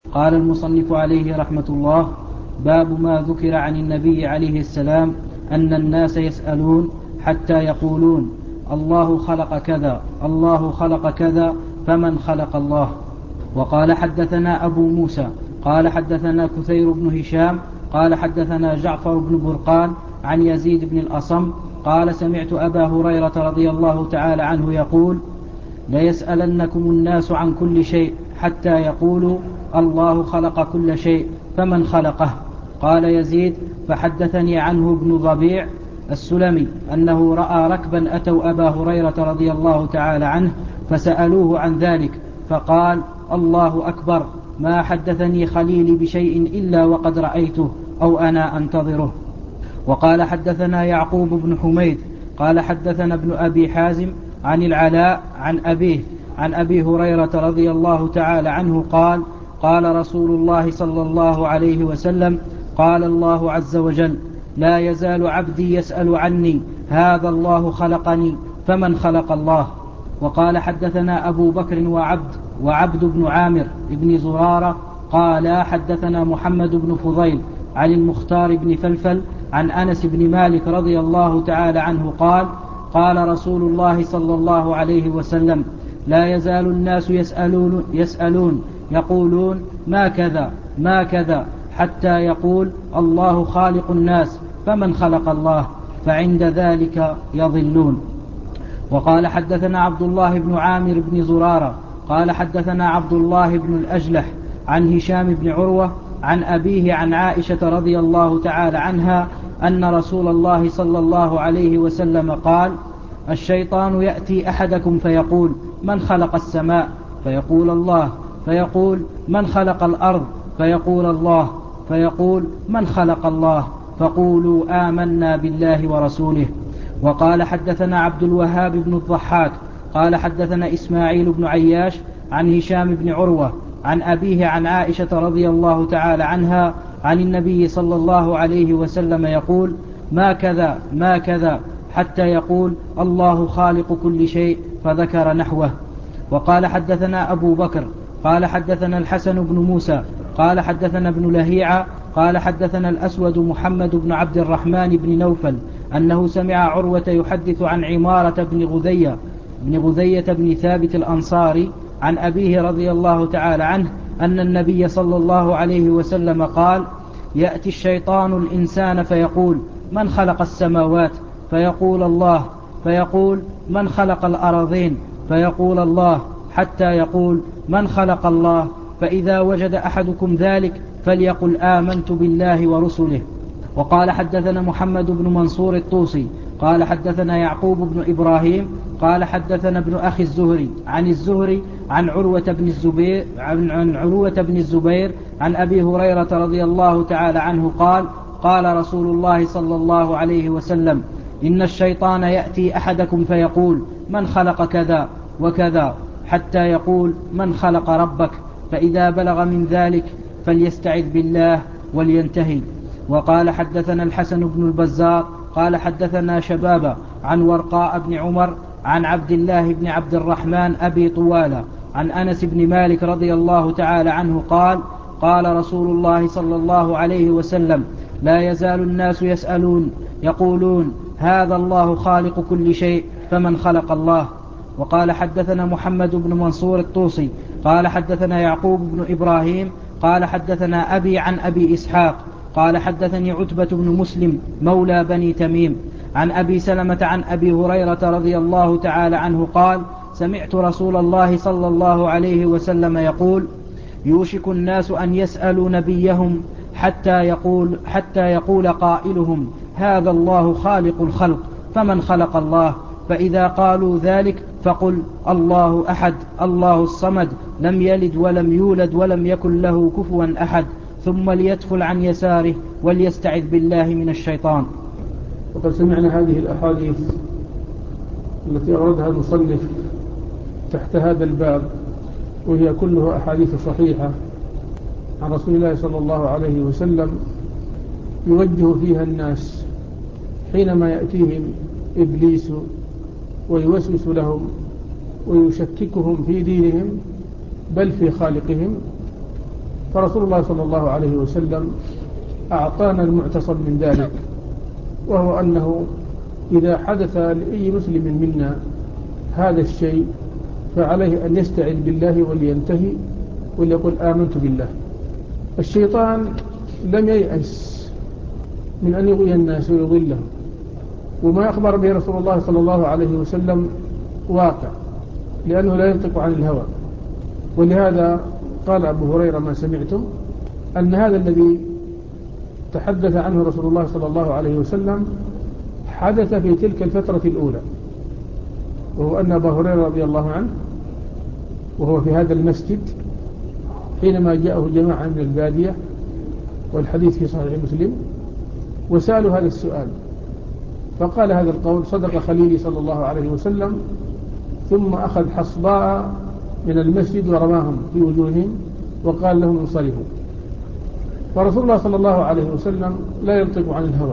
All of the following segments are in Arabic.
قال المصنف عليه رحمة الله: باب ما ذكر عن النبي عليه السلام أن الناس يسألون حتى يقولون: الله خلق كذا، الله خلق كذا، فمن خلق الله. وقال: حدثنا أبو موسى قال حدثنا كثير بن هشام قال حدثنا جعفر بن برقان عن يزيد بن الأصم قال: سمعت أبا هريرة رضي الله تعالى عنه يقول: ليسألنكم الناس عن كل شيء حتى يقولوا: الله خلق كل شيء، فمن خلقه. قال يزيد: فحدثني عنه ابن ضبيع السلمي أنه رأى ركبا أتوا أبا هريرة رضي الله تعالى عنه فسألوه عن ذلك، فقال: الله أكبر، ما حدثني خليلي بشيء إلا وقد رأيته أو أنا أنتظره. وقال: حدثنا يعقوب بن حميد قال حدثنا ابن أبي حازم عن العلاء عن أبيه عن أبي هريرة رضي الله تعالى عنه قال: قال رسول الله صلى الله عليه وسلم: قال الله عز وجل: لا يزال عبدي يسأل عني، هذا الله خلقني، فمن خلق الله. وقال: حدثنا أبو بكر وعبد بن عامر بن زرارة قال حدثنا محمد بن فضيل عن المختار بن فلفل عن أنس بن مالك رضي الله تعالى عنه قال: قال رسول الله صلى الله عليه وسلم: لا يزال الناس يسألون يقولون: ما كذا ما كذا، حتى يقول: الله خالق الناس، فمن خلق الله، فعند ذلك يضلون. وقال: حدثنا عبد الله بن عامر بن زرارة قال حدثنا عبد الله بن الأجلح عن هشام بن عروة عن أبيه عن عائشة رضي الله تعالى عنها أن رسول الله صلى الله عليه وسلم قال: الشيطان يأتي أحدكم فيقول: من خلق السماء؟ فيقول: الله. فيقول: من خلق الأرض؟ فيقول: الله. فيقول: من خلق الله؟ فقولوا: آمنا بالله ورسوله. وقال: حدثنا عبد الوهاب بن الضحاك قال حدثنا إسماعيل بن عياش عن هشام بن عروة عن أبيه عن عائشة رضي الله تعالى عنها عن النبي صلى الله عليه وسلم يقول: ما كذا ما كذا، حتى يقول: الله خالق كل شيء، فذكر نحوه. وقال: حدثنا أبو بكر قال حدثنا الحسن بن موسى قال حدثنا ابن لهيعة قال حدثنا الأسود محمد بن عبد الرحمن بن نوفل أنه سمع عروة يحدث عن عمارة بن غذية بن ثابت الأنصاري عن أبيه رضي الله تعالى عنه أن النبي صلى الله عليه وسلم قال: يأتي الشيطان الإنسان فيقول: من خلق السماوات؟ فيقول: الله. فيقول: من خلق الأرضين؟ فيقول: الله. حتى يقول: من خلق الله؟ فإذا وجد أحدكم ذلك فليقل: آمنت بالله ورسله. وقال: حدثنا محمد بن منصور الطوسي قال حدثنا يعقوب بن إبراهيم قال حدثنا ابن أخي الزهري عن عروة بن الزبير عن أبي هريرة رضي الله تعالى عنه قال: قال رسول الله صلى الله عليه وسلم: إن الشيطان يأتي أحدكم فيقول: من خلق كذا وكذا، حتى يقول: من خلق ربك؟ فإذا بلغ من ذلك فليستعذ بالله ولينتهي. وقال: حدثنا الحسن بن البزار قال حدثنا شبابة عن ورقاء بن عمر عن عبد الله بن عبد الرحمن أبي طوالة عن أنس بن مالك رضي الله تعالى عنه قال: قال رسول الله صلى الله عليه وسلم: لا يزال الناس يسألون يقولون: هذا الله خالق كل شيء، فمن خلق الله. وقال: حدثنا محمد بن منصور الطوسي قال حدثنا يعقوب بن إبراهيم قال حدثنا أبي عن أبي إسحاق قال حدثني عتبة بن مسلم مولى بني تميم عن أبي سلمة عن أبي هريرة رضي الله تعالى عنه قال: سمعت رسول الله صلى الله عليه وسلم يقول: يوشك الناس أن يسألوا نبيهم حتى يقول قائلهم: هذا الله خالق الخلق، فمن خلق الله؟ فإذا قالوا ذلك فقل: الله أحد، الله الصمد، لم يلد ولم يولد ولم يكن له كفوا أحد، ثم ليتفل عن يساره وليستعذ بالله من الشيطان. وقد سمعنا هذه الأحاديث التي أوردها المصنف تحت هذا الباب، وهي كلها أحاديث صحيحة عن رسول الله صلى الله عليه وسلم، يوجه فيها الناس حينما يأتيهم إبليس ويوسوس لهم ويشككهم في دينهم بل في خالقهم، فرسول الله صلى الله عليه وسلم أعطانا المعتصم من ذلك، وهو أنه إذا حدث لأي مسلم منا هذا الشيء فعليه أن يستعن بالله ولينتهي وليقول آمنت بالله. الشيطان لم ييأس من أن يغوي الناس ويضلهم، وما أخبر به رسول الله صلى الله عليه وسلم واقع، لأنه لا ينطق عن الهوى. ولهذا قال أبو هريرة ما سمعتم أن هذا الذي تحدث عنه رسول الله صلى الله عليه وسلم حدث في تلك الفترة الأولى، وهو أن أبا هريرة رضي الله عنه وهو في هذا المسجد حينما جاءه جماعة من البادية، والحديث في صحيح مسلم، وسألوا هذا السؤال، فقال هذا القول: صدق خليلي صلى الله عليه وسلم، ثم أخذ حصباء من المسجد ورماهم في وجوههم وقال لهم انصرفوا. فرسول الله صلى الله عليه وسلم لا ينطق عن الهوى،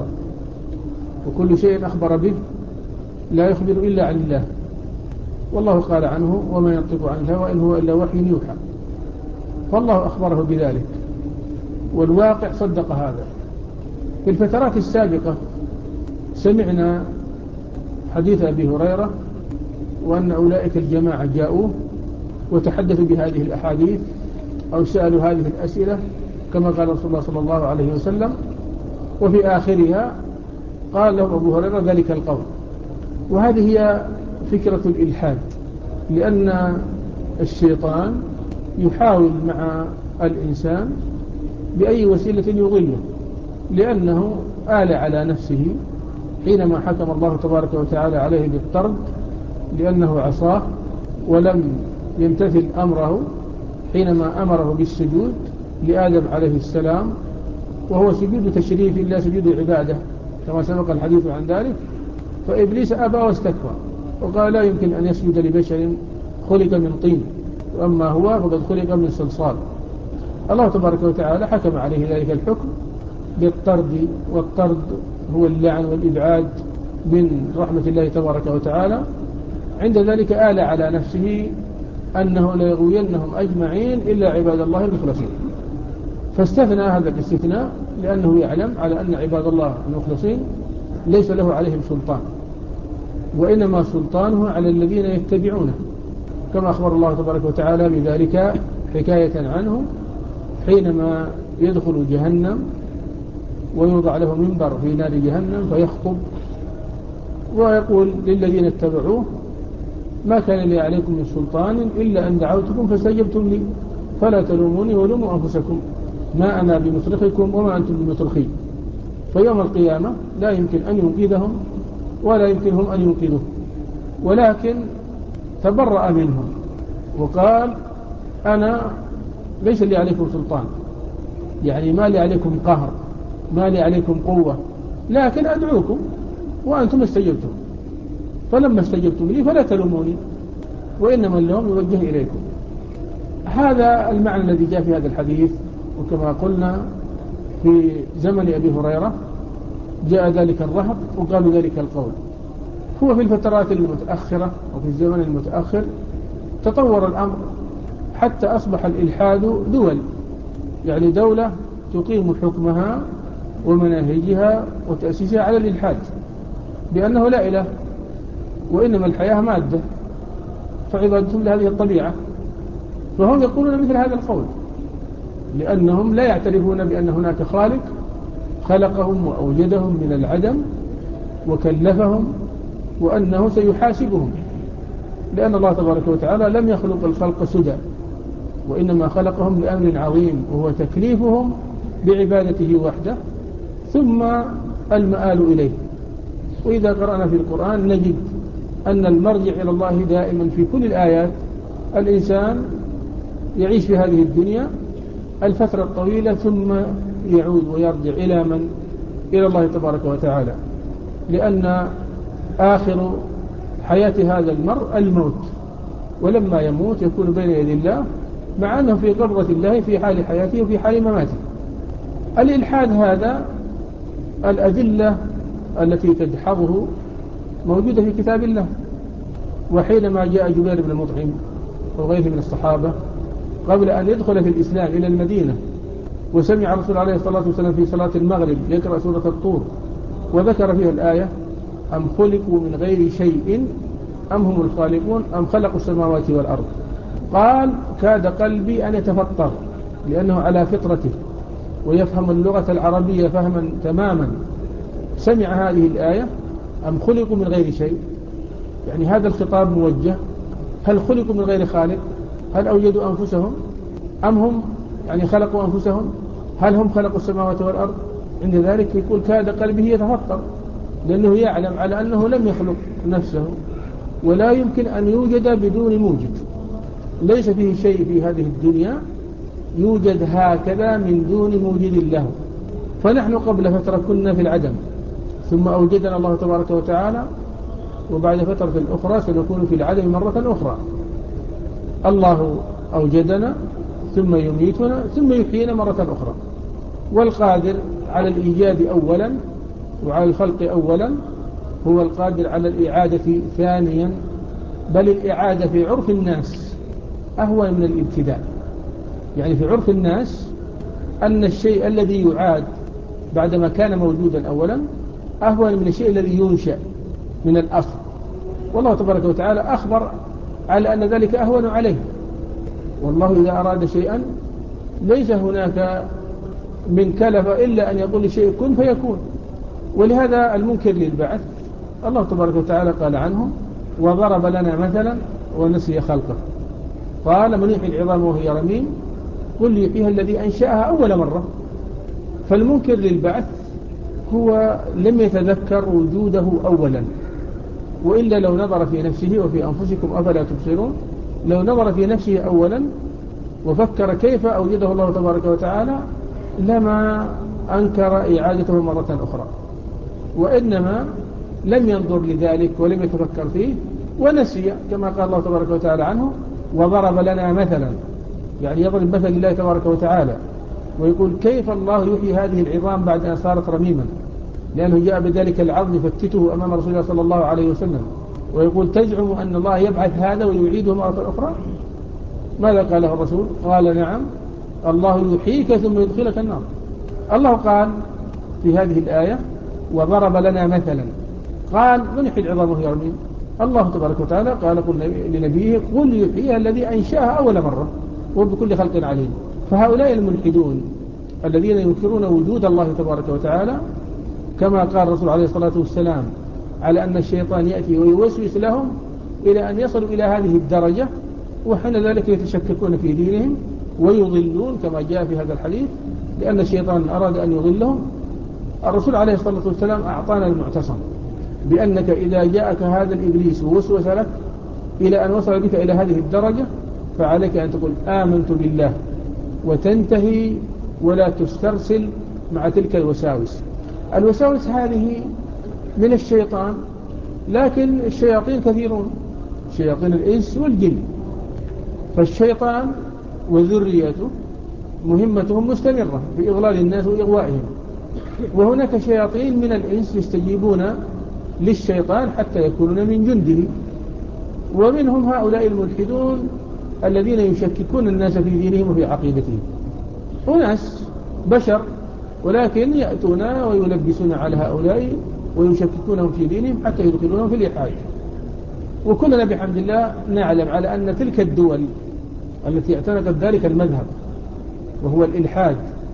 وكل شيء أخبر به لا يخبر إلا عن الله، والله قال عنه: وما ينطق عن الهوى إن هو إلا وحي يوحى. فالله أخبره بذلك، والواقع صدق هذا. في الفترات السابقة سمعنا حديث أبي هريرة، وأن أولئك الجماعة جاءوه وتحدثوا بهذه الأحاديث أو سألوا هذه الأسئلة كما قال رسول الله صلى الله عليه وسلم، وفي آخرها قال لهم أبو هريرة ذلك القول. وهذه هي فكرة الإلحاد، لأن الشيطان يحاول مع الإنسان بأي وسيلة يضله، لأنه آل على نفسه حينما حكم الله تبارك وتعالى عليه بالطرد لأنه عصاه ولم يمتثل أمره حينما أمره بالسجود لآدم عليه السلام، وهو سجود تشريف لا سجود عبادة كما سبق الحديث عن ذلك. فإبليس أبى واستكبر وقال: لا يمكن أن يسجد لبشر خلق من طين، وأما هو فقد خلق من صلصال. الله تبارك وتعالى حكم عليه ذلك الحكم بالطرد، والطرد هو اللعن والإبعاد من رحمة الله تبارك وتعالى. عند ذلك آل على نفسه أنه لا يغوينهم أجمعين إلا عباد الله المخلصين، فاستثنى هذا الاستثناء لأنه يعلم على أن عباد الله المخلصين ليس له عليهم سلطان، وإنما سلطانه على الذين يتبعونه، كما أخبر الله تبارك وتعالى بذلك حكاية عنه حينما يدخل جهنم ويوضع له منبر في نار جهنم فيخطب ويقول للذين اتبعوه: ما كان لي عليكم من سلطان إلا أن دعوتكم فاستجبتم لي فلا تلوموني ولوموا أنفسكم ما أنا بمصرخكم وما أنتم بمصرخي. فيوم القيامة لا يمكن أن ينقذهم ولا يمكنهم أن ينقذوه، ولكن تبرأ منهم وقال: أنا ليس لي عليكم سلطان، يعني ما لي عليكم قهر، ما لي عليكم قوة، لكن أدعوكم وأنتم استجبتم، فلما استجبتم لي فلا تلوموني وإنما اللوم يوجه إليكم. هذا المعنى الذي جاء في هذا الحديث. وكما قلنا في زمن أبي هريرة جاء ذلك الرهب وقالوا ذلك القول. هو في الفترات المتأخرة وفي الزمن المتأخر تطور الأمر حتى أصبح الإلحاد دول، يعني دولة تقيم حكمها ومناهجها وتأسيسها على الإلحاد، بأنه لا إله وإنما الحياة مادة، فعبادتهم لهذه الطبيعة. فهم يقولون مثل هذا القول لأنهم لا يعترفون بأن هناك خالق خلقهم وأوجدهم من العدم وكلفهم وأنه سيحاسبهم، لأن الله تبارك وتعالى لم يخلق الخلق سدى، وإنما خلقهم لأمر عظيم وهو تكليفهم بعبادته وحده ثم المآل إليه. وإذا قرأنا في القرآن نجد أن المرجع إلى الله دائما في كل الآيات. الإنسان يعيش في هذه الدنيا الفترة الطويلة ثم يعود ويرجع إلى من؟ إلى الله تبارك وتعالى، لأن آخر حياة هذا المرء الموت، ولما يموت يكون بين يدي الله مع أنه في قبضة الله في حال حياته وفي حال مماته. الإلحاد هذا الأدلة التي تدحضه موجودة في كتاب الله. وحينما جاء جبير بن مطعم وغيره من الصحابة قبل أن يدخل في الإسلام إلى المدينة وسمع الرسول عليه الصلاة والسلام في صلاة المغرب يقرأ سورة الطور وذكر فيها الآية أم خلقوا من غير شيء أم هم الخالقون أم خلقوا السماوات والأرض، قال كاد قلبي أن يتفطر لأنه على فطرته ويفهم اللغة العربية فهما تماما. سمع هذه الآية أم خلقوا من غير شيء، يعني هذا الخطاب موجه، هل خلقوا من غير خالق؟ هل أوجدوا أنفسهم أم هم يعني خلقوا أنفسهم؟ هل هم خلقوا السماوات والأرض؟ عند ذلك يقول كاد قلبه يتفطر لأنه يعلم على أنه لم يخلق نفسه ولا يمكن أن يوجد بدون موجد، ليس فيه شيء في هذه الدنيا يوجد هكذا من دون موجد له. فنحن قبل فترة كنا في العدم ثم أوجدنا الله تبارك وتعالى، وبعد فترة أخرى سنكون في العدم مرة أخرى. الله أوجدنا ثم يميتنا ثم يحيينا مرة أخرى، والقادر على الإيجاد أولا وعلى الخلق أولا هو القادر على الإعادة ثانيا، بل الإعادة في عرف الناس أهون من الابتداء. يعني في عرف الناس أن الشيء الذي يعاد بعدما كان موجودا أولا أهون من الشيء الذي ينشأ من الأصل، والله تبارك وتعالى أخبر على أن ذلك أهون عليه. والله إذا أراد شيئا ليس هناك من كلف إلا أن يقول لشيء كن فيكون. ولهذا المنكر للبعث الله تبارك وتعالى قال عنه وضرب لنا مثلا ونسي خلقه، قال من يحيي العظام وهي رميم قل يحييها الذي أنشأها أول مرة. فالمنكر للبعث هو لم يتذكر وجوده أولا، وإلا لو نظر في نفسه وفي أنفسكم أفلا تبصرون، لو نظر في نفسه أولا وفكر كيف أوجده الله تبارك وتعالى لما أنكر إعادته مرة أخرى، وإنما لم ينظر لذلك ولم يتفكر فيه ونسي، كما قال الله تبارك وتعالى عنه وضرب لنا مثلا، يعني يضرب مثل الله تبارك وتعالى ويقول كيف الله يحيي هذه العظام بعد أن صارت رميما، لأنه جاء بذلك العظم يفتته أمام رسول الله صلى الله عليه وسلم ويقول تزعم أن الله يبعث هذا ويعيده مرة أخرى؟ ماذا قاله الرسول؟ قال نعم الله يحييك ثم يدخلك النار. الله قال في هذه الآية وضرب لنا مثلا، قال من يحيي العظام وهي رميم؟ الله تبارك وتعالى قال قل لنبيه قل يحييها الذي أنشأها أول مرة وبكل خلق عليم. فهؤلاء الملحدون الذين ينكرون وجود الله تبارك وتعالى كما قال الرسول عليه الصلاة والسلام على أن الشيطان يأتي ويوسوس لهم إلى أن يصلوا إلى هذه الدرجة، وحين ذلك يتشككون في دينهم ويضلون كما جاء في هذا الحديث، لأن الشيطان أراد أن يضلهم. الرسول عليه الصلاة والسلام أعطانا المعتصم بأنك إذا جاءك هذا الإبليس ووسوس لك إلى أن وصل بك إلى هذه الدرجة فعليك أن تقول آمنت بالله وتنتهي ولا تسترسل مع تلك الوساوس. الوساوس هذه من الشيطان، لكن الشياطين كثيرون، شياطين الإنس والجن، فالشيطان وذريته مهمتهم مستمرة في إضلال الناس وإغوائهم، وهناك شياطين من الإنس يستجيبون للشيطان حتى يكونون من جنده، ومنهم هؤلاء الملحدون الذين يشككون الناس في دينهم وفي عقيدتهم. وناس بشر ولكن يأتون ويلبسون على هؤلاء ويشككونهم في دينهم حتى يدخلونهم في الإلحاد. وكلنا بحمد الله نعلم على أن تلك الدول التي اعتنقت ذلك المذهب وهو الإلحاد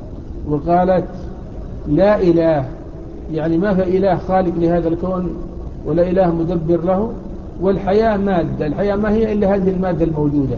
وقالت لا إله، يعني ما في إله خالق لهذا الكون ولا إله مدبر له، والحياة مادة، الحياة ما هي إلا هذه المادة الموجودة،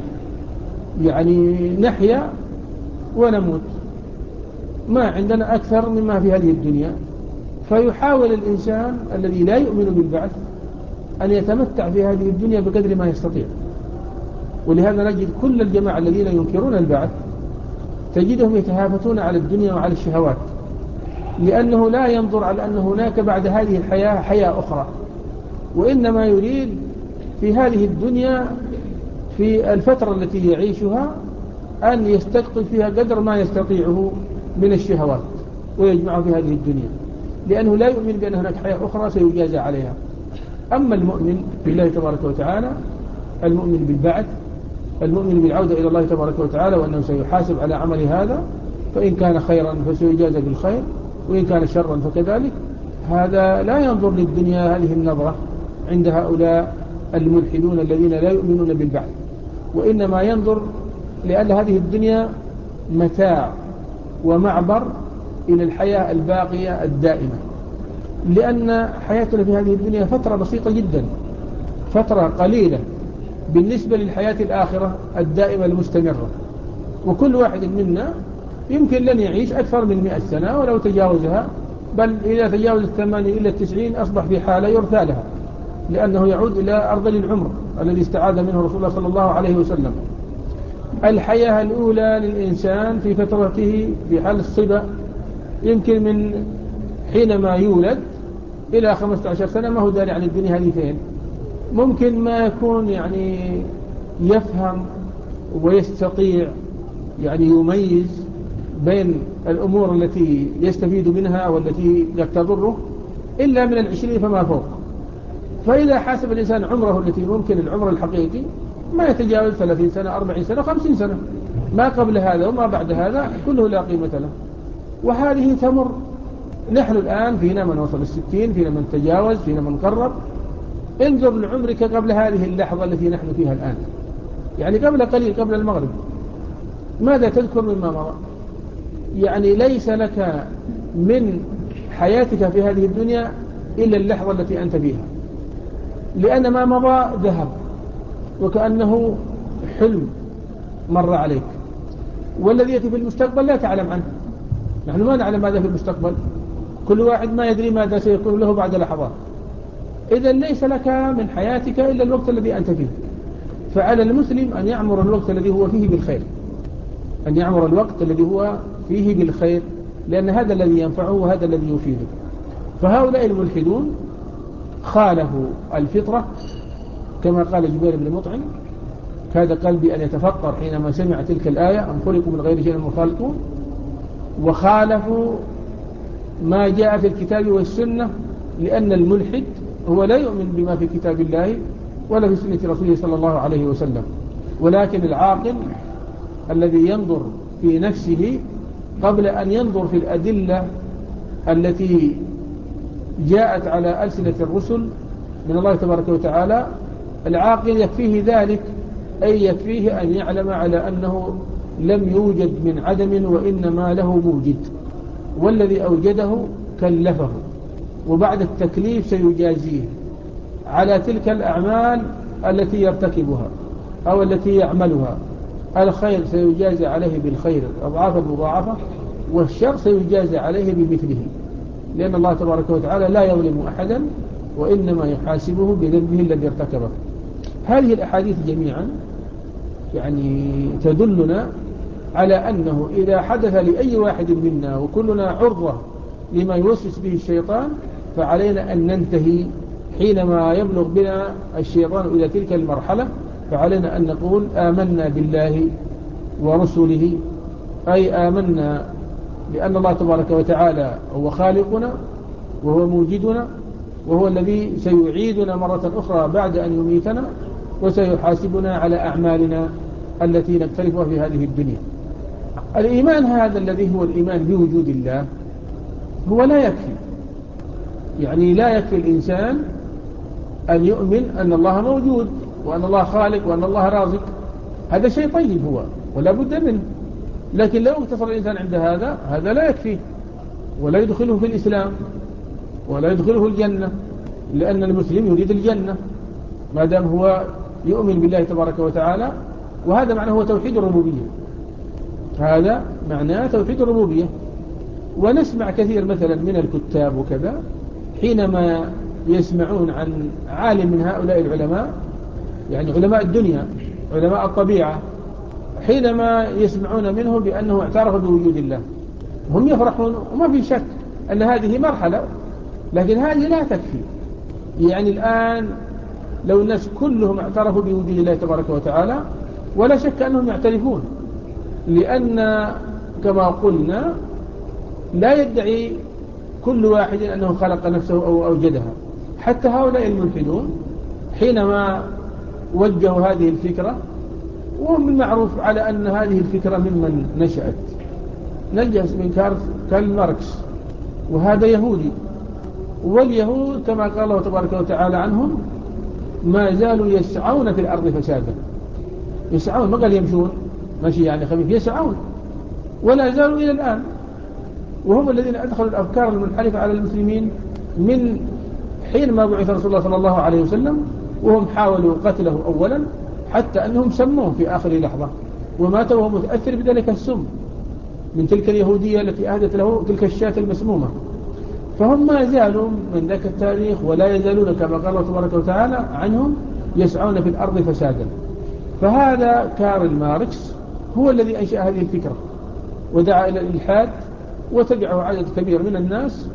يعني نحيا ونموت، ما عندنا أكثر مما في هذه الدنيا. فيحاول الإنسان الذي لا يؤمن بالبعث أن يتمتع في هذه الدنيا بقدر ما يستطيع. ولهذا نجد كل الجماعة الذين ينكرون البعث تجدهم يتهافتون على الدنيا وعلى الشهوات، لأنه لا ينظر على أن هناك بعد هذه الحياة حياة أخرى، وإنما يريد في هذه الدنيا في الفترة التي يعيشها أن يستقطب فيها قدر ما يستطيعه من الشهوات ويجمعه في هذه الدنيا، لأنه لا يؤمن بأن هناك حياة أخرى سيجازى عليها. أما المؤمن بالله تبارك وتعالى، المؤمن بالبعث، المؤمن بالعودة إلى الله تبارك وتعالى وأنه سيحاسب على عمل هذا، فإن كان خيرا فسيجازى بالخير، وإن كان شرا فكذلك. هذا لا ينظر للدنيا هذه النظرة عند هؤلاء الملحدون الذين لا يؤمنون بالبعث، وإنما ينظر لأن هذه الدنيا متاع ومعبر إلى الحياة الباقية الدائمة، لأن حياتنا في هذه الدنيا فترة بسيطة جدا، فترة قليلة بالنسبة للحياة الآخرة الدائمة المستمرة. وكل واحد منا يمكن لن يعيش أكثر من 100 سنة ولو تجاوزها، بل إذا تجاوز 80 إلى 90 أصبح في حالة يرثى لها، لأنه يعود إلى أرذل العمر الذي استعاذ منه رسول الله صلى الله عليه وسلم. الحياة الأولى للإنسان في فترته في حال الصبا يمكن من حينما يولد إلى 15 سنة، ما هو داري عن الدنيا هذه فين. ممكن ما يكون يعني يفهم ويستطيع يعني يميز بين الأمور التي يستفيد منها والتي قد تضره إلا من 20 فما فوق. فإذا حاسب الإنسان عمره التي ممكن العمر الحقيقي ما يتجاوز 30 سنة 40 سنة 50 سنة، ما قبل هذا وما بعد هذا كله لا قيمة له. وهذه تمر. نحن الآن فينا من وصل 60، فينا من تجاوز، فينا من قرب. انظر لعمرك قبل هذه اللحظة التي نحن فيها الآن، يعني قبل قليل، قبل المغرب، ماذا تذكر مما مضى؟ يعني ليس لك من حياتك في هذه الدنيا إلا اللحظة التي أنت فيها، لأن ما مضى ذهب وكأنه حلم مر عليك، والذي يأتي في المستقبل لا تعلم عنه. نحن ما نعلم ماذا في المستقبل، كل واحد ما يدري ماذا سيكون له بعد لحظات. إذن ليس لك من حياتك إلا الوقت الذي أنت فيه. فعلى المسلم أن يعمر الوقت الذي هو فيه بالخير، أن يعمر الوقت الذي هو فيه بالخير، لأن هذا الذي ينفعه وهذا الذي يفيده. فهؤلاء الملحدون خالفوا الفطرة كما قال جبير بن مطعم: كاد قلبي أن يتفطر حينما سمع تلك الآية: أم خلقوا من غير شيء مخلقون. وخالفوا ما جاء في الكتاب والسنة، لأن الملحد هو لا يؤمن بما في كتاب الله ولا في سنة رسوله صلى الله عليه وسلم، ولكن العاقل الذي ينظر في نفسه قبل أن ينظر في الأدلة التي جاءت على ألسنة الرسل من الله تبارك وتعالى، العاقل يكفيه ذلك، أي يكفيه أن يعلم على أنه لم يوجد من عدم وإنما له موجد، والذي أوجده كلفه، وبعد التكليف سيجازيه على تلك الأعمال التي يرتكبها أو التي يعملها. الخير سيجازى عليه بالخير أضعافا مضاعفة، والشر سيجازى عليه بمثله، لأن الله تبارك وتعالى لا يظلم أحدا وإنما يحاسبه بذنبه الذي ارتكبه. هذه الأحاديث جميعا يعني تدلنا على أنه إذا حدث لأي واحد منا وكلنا عرضة لما يوسوس به الشيطان، فعلينا أن ننتهي حينما يبلغ بنا الشيطان إلى تلك المرحلة. فعلينا أن نقول: آمنا بالله ورسله، أي آمنا بأن الله تبارك وتعالى هو خالقنا وهو موجدنا، وهو الذي سيعيدنا مرة أخرى بعد أن يميتنا، وسيحاسبنا على أعمالنا التي نقترفها في هذه الدنيا. الإيمان هذا الذي هو الإيمان بوجود الله هو لا يكفي، يعني لا يكفي الإنسان أن يؤمن أن الله موجود وأن الله خالق وأن الله رازق. هذا شيء طيب هو ولا بد منه، لكن لو اقتصر الإنسان عند هذا لا يكفيه ولا يدخله في الإسلام ولا يدخله الجنة، لأن المسلم يريد الجنة ما دام هو يؤمن بالله تبارك وتعالى. وهذا معناه هو توحيد الربوبية، هذا معناه توحيد الربوبية. ونسمع كثير مثلا من الكتاب وكذا حينما يسمعون عن عالم من هؤلاء العلماء، يعني علماء الدنيا علماء الطبيعة، حينما يسمعون منه بأنه اعترف بوجود الله هم يفرحون، وما في شك أن هذه مرحلة، لكن هذه لا تكفي. يعني الآن لو الناس كلهم اعترفوا بوجود الله تبارك وتعالى، ولا شك أنهم يعترفون، لأن كما قلنا لا يدعي كل واحد أنه خلق نفسه أو أوجدها. حتى هؤلاء الملحدون حينما وجهوا هذه الفكرة، وهم من معروف على أن هذه الفكرة ممن نشأت نجس من كارل ماركس، وهذا يهودي. واليهود كما قال الله تبارك وتعالى عنهم ما زالوا يسعون في الأرض فسادا. يسعون، ما قال يمشون ماشي يعني خفيف، يسعون ولا زالوا إلى الآن، وهم الذين أدخلوا الأفكار المنحرفة على المسلمين من حين ما بعث رسول الله صلى الله عليه وسلم، وهم حاولوا قتله أولا حتى أنهم سموه في آخر لحظة ومات وهو متأثر بذلك السم من تلك اليهودية التي أهدت له تلك الشاة المسمومة. فهم ما زالوا من ذاك التاريخ ولا يزالون كما قال الله تبارك وتعالى عنهم يسعون في الأرض فسادا. فهذا كارل ماركس هو الذي أنشأ هذه الفكرة ودعا إلى الإلحاد وتبعه عدد كبير من الناس،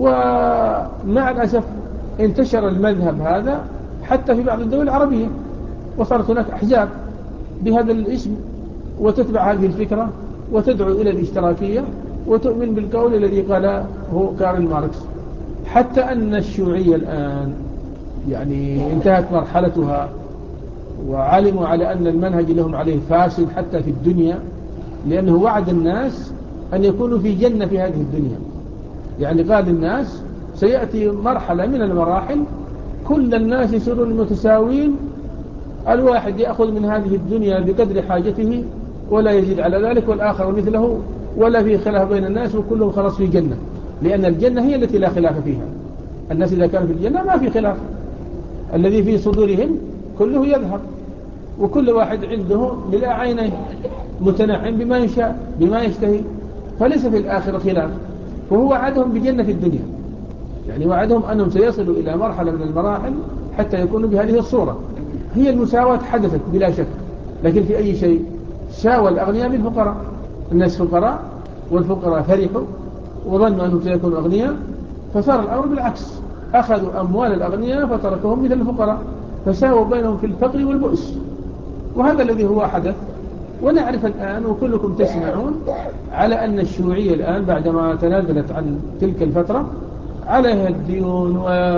ومع الأسف انتشر المذهب هذا حتى في بعض الدول العربية، وصارت هناك أحزاب بهذا الاسم وتتبع هذه الفكرة وتدعو إلى الاشتراكية وتؤمن بالقول الذي قاله كارل ماركس. حتى أن الشيوعية الآن يعني انتهت مرحلتها وعلموا على أن المنهج لهم عليه فاسد حتى في الدنيا، لأنه وعد الناس أن يكونوا في جنة في هذه الدنيا. يعني قال الناس سيأتي مرحلة من المراحل كل الناس يصيرون متساوين، الواحد يأخذ من هذه الدنيا بقدر حاجته ولا يزيد على ذلك، والآخر مثله، ولا في خلاف بين الناس وكلهم خلاص في جنة، لأن الجنة هي التي لا خلاف فيها. الناس إذا كانوا في الجنة ما في خلاف، الذي في صدورهم كله يذهب، وكل واحد عنده ملء عينيه متنعم بما يشاء بما يشتهي، فليس في الآخرة خلاف. وهو وعدهم بجنة في الدنيا، يعني وعدهم أنهم سيصلوا إلى مرحلة من المراحل حتى يكونوا بهذه الصورة. هي المساواة حدثت بلا شك، لكن في أي شيء؟ ساوى الأغنياء بالفقراء، الناس فقراء والفقراء فرحوا وظنوا أنهم سيكونوا أغنياء، فصار الأمر بالعكس، أخذوا أموال الأغنياء فتركهم مثل الفقراء، فساووا بينهم في الفقر والبؤس. وهذا الذي هو حدث. ونعرف الآن وكلكم تسمعون على أن الشيوعية الآن بعدما تنازلت عن تلك الفترة عليها الديون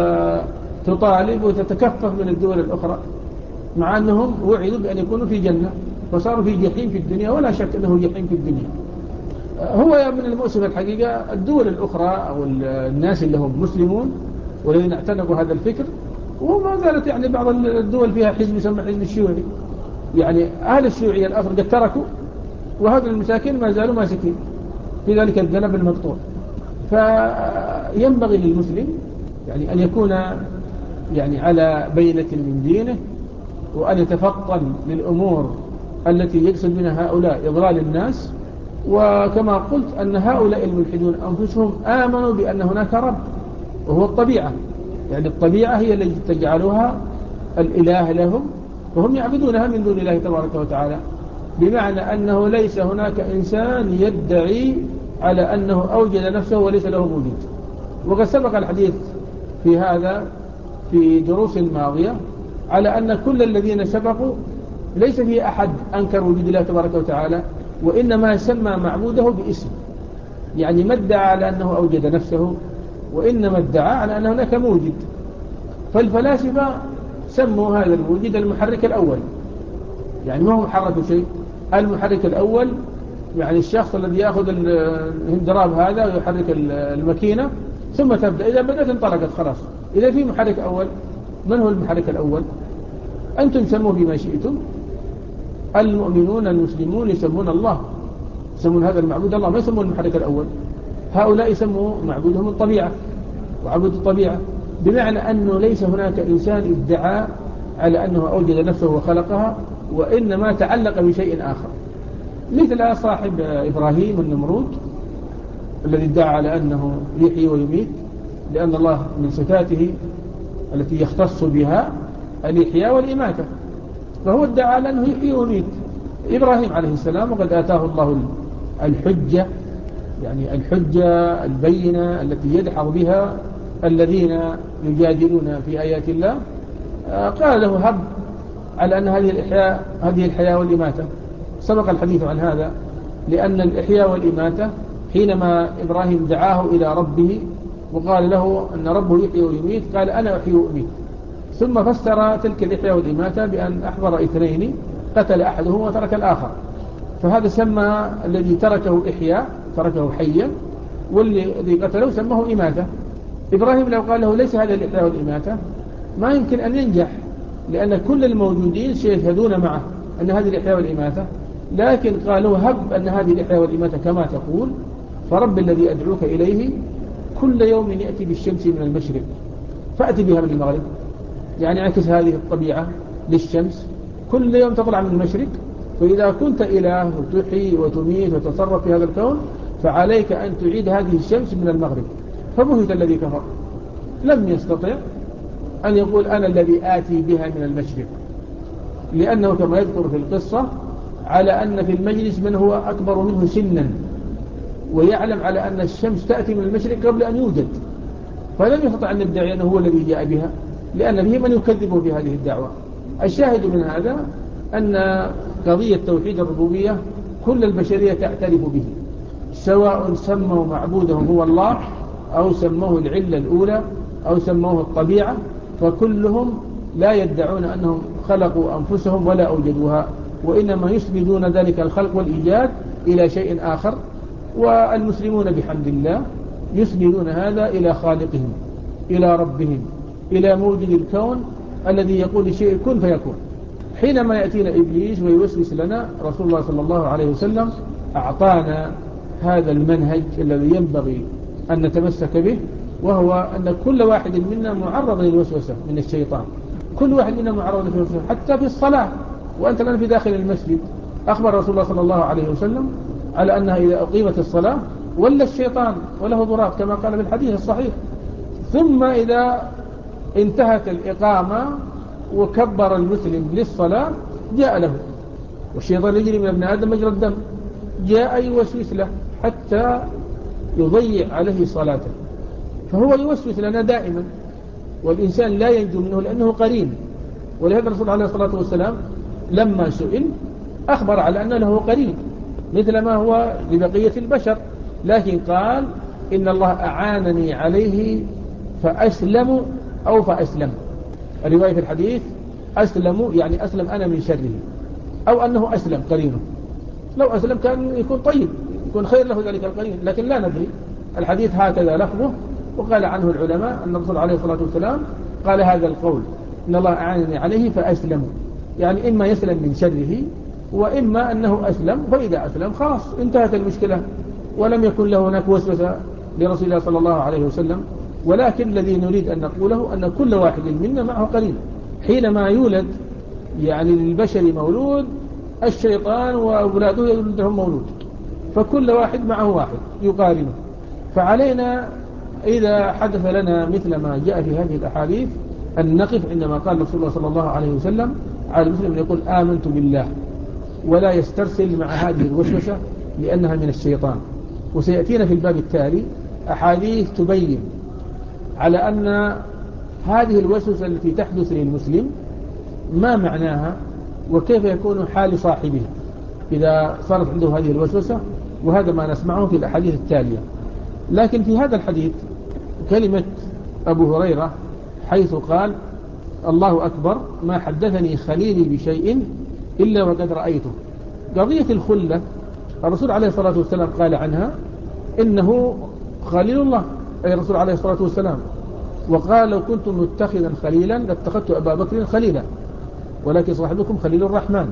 وتطالب وتتكفف من الدول الأخرى، مع أنهم وعدوا بأن يكونوا في جنة وصاروا في جحيم في الدنيا، ولا شك أنه جحيم في الدنيا. هو من المؤسف الحقيقة الدول الأخرى أو الناس اللي هم مسلمون والذين اعتنقوا هذا الفكر، وما زالت يعني بعض الدول فيها حزب يسمى حزب الشيوعي، يعني أهل الشيوعية الأصل قد تركوا، وهذا المساكين ما زالوا ماسكين في ذلك الذنب المقطوع. فينبغي للمسلم يعني أن يكون يعني على بينة من دينه، وأن يتفطن للأمور التي يقصد منها هؤلاء إضلال الناس. وكما قلت أن هؤلاء الملحدون أنفسهم آمنوا بأن هناك رب وهو الطبيعة، يعني الطبيعة هي التي تجعلها الإله لهم، وهم يعبدونها من دون الله تبارك وتعالى، بمعنى أنه ليس هناك إنسان يدعي على أنه أوجد نفسه وليس له وجود. وقد سبق الحديث في هذا في دروس ماضية على أن كل الذين سبقوا ليس فيه أحد أنكر وجود الله تبارك وتعالى، وإنما سمى معبوده باسم، يعني ما ادعى على أنه أوجد نفسه، وإنما ادعى على أن هناك موجد. فالفلاسفة سموا هذا الموجد المحرك الأول، يعني ما هو محرك شيء، المحرك الأول يعني الشخص الذي يأخذ الهندراب هذا ويحرك الماكينة ثم تبدأ، إذا بدأت انطلقت خلاص. إذا في محرك أول، من هو المحرك الأول؟ أنتم سموه بما شئتم، المؤمنون المسلمون يسمون الله، يسمون هذا المعبود الله، ما يسمون المحرك الأول. هؤلاء يسموا معبودهم الطبيعة وعبود الطبيعة، بمعنى أنه ليس هناك إنسان ادعى على أنه أوجد نفسه وخلقها، وإنما تعلق بشيء آخر، مثل صاحب إبراهيم النمرود الذي ادعى على أنه يحيي ويميت، لأن الله من صفاته التي يختص بها الإحياء والإماتة، فهو ادعى على أنه يحيي ويميت إبراهيم عليه السلام، وقد آتاه الله الحجة، يعني الحجة البينة التي يدحض بها الذين يجادلون في آيات الله. قال له هب على أن هذه الحياة والإماتة، سبق الحديث عن هذا، لأن الإحياء والإماتة حينما إبراهيم دعاه إلى ربه وقال له أن ربه يحيي ويميت، قال أنا أحيي وأميت، ثم فسر تلك الإحياء والإماتة بأن أحضر اثنين قتل أحدهما وترك الآخر، فهذا سمى الذي تركه إحياء تركه حيا، والذي قتله سماه إماتة. إبراهيم لو قال له ليس هذا الإحياء والإماتة ما يمكن أن ينجح، لأن كل الموجودين سيشهدون معه أن هذه الإحياء والإماتة، لكن قالوا هب أن هذه الإحياء والإماتة كما تقول، فرب الذي أدعوك إليه كل يوم يأتي بالشمس من المشرق فأتي بها من المغرب، يعني عكس هذه الطبيعة للشمس، كل يوم تطلع من المشرق. فإذا كنت إله وتحيي وتميت وتصرف في هذا الكون فعليك أن تعيد هذه الشمس من المغرب. فبهت الذي كفر، لم يستطع أن يقول أنا الذي آتي بها من المشرق، لأنه كما يذكر في القصة على أن في المجلس من هو أكبر منه سنا ويعلم على أن الشمس تأتي من المشرق قبل أن يوجد، فلم يستطع أن يدعي أنه هو الذي جاء بها، لأن به من يكذبه بهذه الدعوة. الشاهد من هذا أن قضية توحيد الربوبية كل البشرية تعترف به، سواء سموا معبودهم هو الله أو سموه العلة الأولى أو سموه الطبيعة، فكلهم لا يدعون أنهم خلقوا أنفسهم ولا أوجدوها، وإنما يسندون ذلك الخلق والإيجاد إلى شيء آخر. والمسلمون بحمد الله يسندون هذا إلى خالقهم، إلى ربهم، إلى موجد الكون الذي يقول لشيء كن فيكون. حينما يأتينا إبليس ويوسوس لنا، رسول الله صلى الله عليه وسلم أعطانا هذا المنهج الذي ينبغي أن نتمسك به، وهو أن كل واحد منا معرض للوسوسة من الشيطان، كل واحد منا معرض للوسوسة حتى في الصلاة، وأنت الآن في داخل المسجد. أخبر رسول الله صلى الله عليه وسلم على أنها إذا أقيمت الصلاة ولا الشيطان وله ضراب كما قال في الحديث الصحيح، ثم إذا انتهت الإقامة وكبر المسلم للصلاة جاء له، والشيطان يجري من ابن آدم مجرى الدم، جاء يوسوس له حتى يضيع عليه صلاته. فهو يوسوس لنا دائما، والإنسان لا ينجو منه لأنه قرين. ولهذا الرسول عليه الصلاة والسلام لما سئل أخبر على أن له قرين مثل ما هو لبقية البشر، لكن قال إن الله أعانني عليه فأسلم أو فأسلم. الرواية في الحديث أسلم يعني أسلم أنا من شره، أو أنه أسلم قرينه. لو أسلم كان يكون طيب، يكون خير له ذلك القرين، لكن لا ندري. الحديث هكذا لفظه، وقال عنه العلماء أن الرسول عليه الصلاة والسلام قال هذا القول إن الله أعانني عليه فأسلم، يعني إما يسلم من شره وإما أنه أسلم، فإذا أسلم خلاص انتهت المشكلة ولم يكن له هناك وسوسة لرسول الله صلى الله عليه وسلم. ولكن الذي نريد أن نقوله أن كل واحد منا معه قرين. حينما يولد يعني للبشر مولود، الشيطان وأولاده يولدهم مولود، فكل واحد معه واحد يقارنه. فعلينا إذا حدث لنا مثل ما جاء في هذه الأحاديث أن نقف عندما قال رسول الله صلى الله عليه وسلم على المسلم يقول آمنت بالله، ولا يسترسل مع هذه الوسوسة لأنها من الشيطان. وسيأتينا في الباب التالي أحاديث تبين على أن هذه الوسوسة التي تحدث للمسلم ما معناها وكيف يكون حال صاحبه إذا صارت عنده هذه الوسوسة، وهذا ما نسمعه في الأحاديث التالية. لكن في هذا الحديث كلمة أبو هريرة حيث قال الله أكبر ما حدثني خليلي بشيء إلا وقد رأيته. قضية الخلة الرسول عليه الصلاة والسلام قال عنها إنه خليل الله، أي الرسول عليه الصلاة والسلام، وقال لو كنت متخذا خليلا لاتخذت أبا بكر خليلا ولكن صاحبكم خليل الرحمن.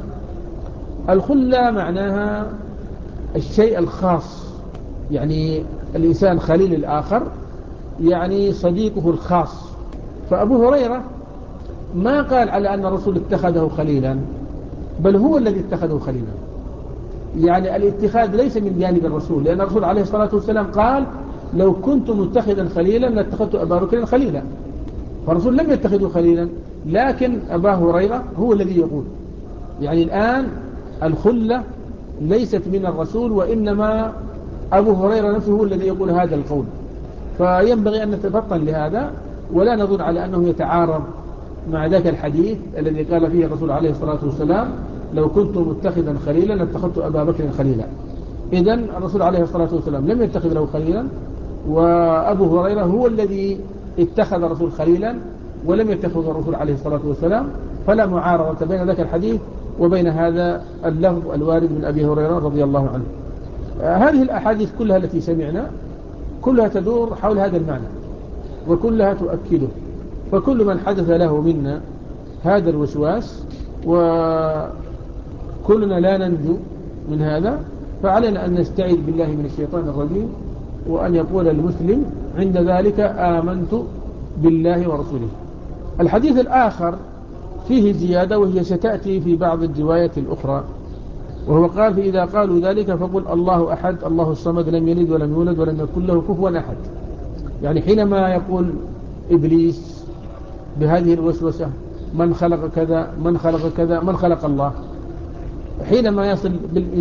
الخلة معناها الشيء الخاص، يعني الإنسان خليل الآخر يعني صديقه الخاص. فأبو هريرة ما قال على أن الرسول اتخذه خليلا، بل هو الذي اتخذه خليلا، يعني الاتخاذ ليس من جانب الرسول، لأن الرسول عليه الصلاة والسلام قال لو كنت متخذا خليلا لاتخذت أبا بكر خليلا، فالرسول لم يتخذه خليلا، لكن أبا هريرة هو الذي يقول. يعني الآن الخلة ليست من الرسول، وإنما أبو هريرة نفسه هو الذي يقول هذا القول. فينبغي أن نتفطن لهذا ولا نظن على أنه يتعارض مع ذاك الحديث الذي قال فيه الرسول عليه الصلاة والسلام لو كنت متخذا خليلا لاتخذت أبا بكر خليلا. إذن الرسول عليه الصلاة والسلام لم يتخذ له خليلا، وأبو هريرة هو الذي اتخذ الرسول خليلا ولم يتخذ الرسول عليه الصلاة والسلام. فلا معارضة بين ذاك الحديث وبين هذا اللفظ الوارد من أبي هريرة رضي الله عنه. هذه الأحاديث كلها التي سمعنا كلها تدور حول هذا المعنى وكلها تؤكده. فكل من حدث له منا هذا الوسواس وكلنا لا ننجو من هذا، فعلينا أن نستعيذ بالله من الشيطان الرجيم، وأن يقول المسلم عند ذلك آمنت بالله ورسوله. الحديث الآخر فيه زيادة وهي ستأتي في بعض الروايات الأخرى، وهو قال: فإذا قالوا ذلك فقل الله أحد الله الصمد لم يلد ولم يولد ولم يكن له كفوا أحد. يعني حينما يقول إبليس بهذه الوسوسة من خلق كذا من خلق كذا من خلق الله، حينما يصل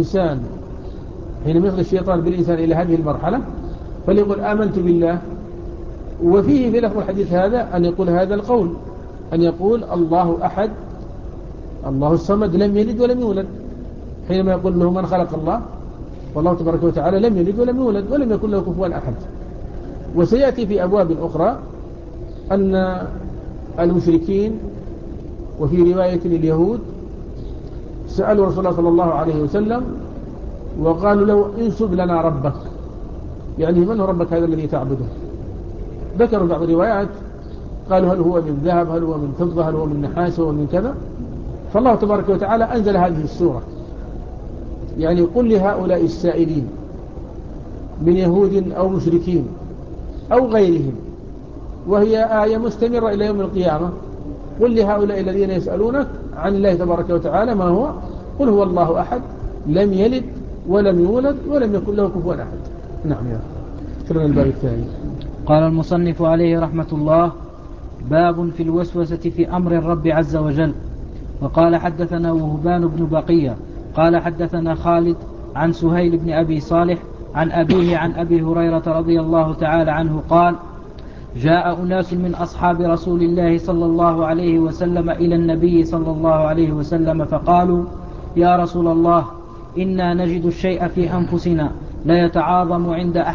الشيطان بالإنسان إلى هذه المرحلة فليقول آمنت بالله. وفيه في لفظ الحديث هذا أن يقول هذا القول، أن يقول الله أحد الله الصمد لم يلد ولم يولد، حينما يقول له من خلق الله، والله تبارك وتعالى لم يلد ولم يولد ولم يكن له كفوا أحد. وسيأتي في أبواب أخرى أن المشركين وفي رواية اليهود سألوا رسول الله صلى الله عليه وسلم وقالوا له انسب لنا ربك، يعني من هو ربك هذا الذي تعبده؟ ذكروا بعض الروايات قالوا هل هو من ذهب هل هو من فضة هل هو من نحاس هو من كذا. فالله تبارك وتعالى أنزل هذه السورة، يعني قل لهؤلاء السائلين من يهود أو مشركين أو غيرهم، وهي آية مستمرة إلى يوم القيامة، قل لهؤلاء الذين يسألونك عن الله تبارك وتعالى ما هو، قل هو الله أحد لم يلد ولم يولد ولم يكن له كفوا أحد. نعم يا شرنا الباب الثاني. قال المصنف عليه رحمة الله: باب في الوسوسة في أمر الرب عز وجل. وقال حدثنا وهبان بن بقية قال حدثنا خالد عن سهيل بن أبي صالح عن أبيه عن أبي هريرة رضي الله تعالى عنه قال: جاء أناس من أصحاب رسول الله صلى الله عليه وسلم إلى النبي صلى الله عليه وسلم فقالوا: يا رسول الله، إنا نجد الشيء في أنفسنا لا يتعاظم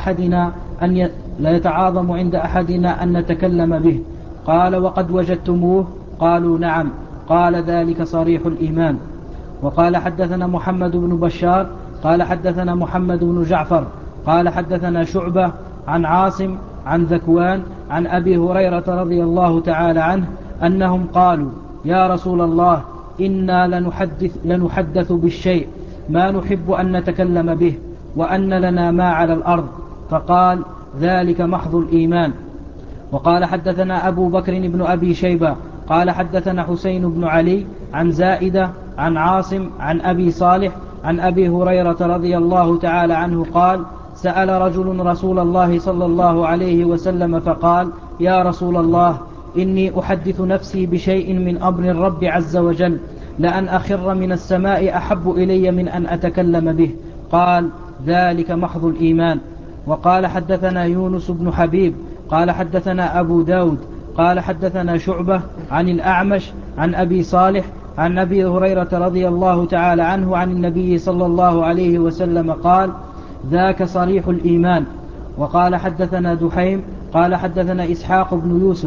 عند أحدنا أن نتكلم به. قال: وقد وجدتموه؟ قالوا: نعم. قال: ذلك صريح الإيمان. وقال حدثنا محمد بن بشار قال حدثنا محمد بن جعفر قال حدثنا شعبة عن عاصم عن ذكوان عن أبي هريرة رضي الله تعالى عنه أنهم قالوا: يا رسول الله، إنا لنحدث بالشيء ما نحب أن نتكلم به، وأن لنا ما على الأرض. فقال: ذلك محض الإيمان. وقال حدثنا أبو بكر بن أبي شيبة قال حدثنا حسين بن علي عن زائدة عن عاصم عن أبي صالح عن أبي هريرة رضي الله تعالى عنه قال: سأل رجل رسول الله صلى الله عليه وسلم فقال: يا رسول الله، إني أحدث نفسي بشيء من أمر الرب عز وجل، لأن أخر من السماء أحب إلي من أن أتكلم به. قال: ذلك محض الإيمان. وقال حدثنا يونس بن حبيب قال حدثنا أبو داود قال حدثنا شعبة عن الأعمش عن أبي صالح عن أبي هريرة رضي الله تعالى عنه عن النبي صلى الله عليه وسلم قال: ذاك صريح الإيمان. وقال حدثنا دحيم قال حدثنا إسحاق بن يوسف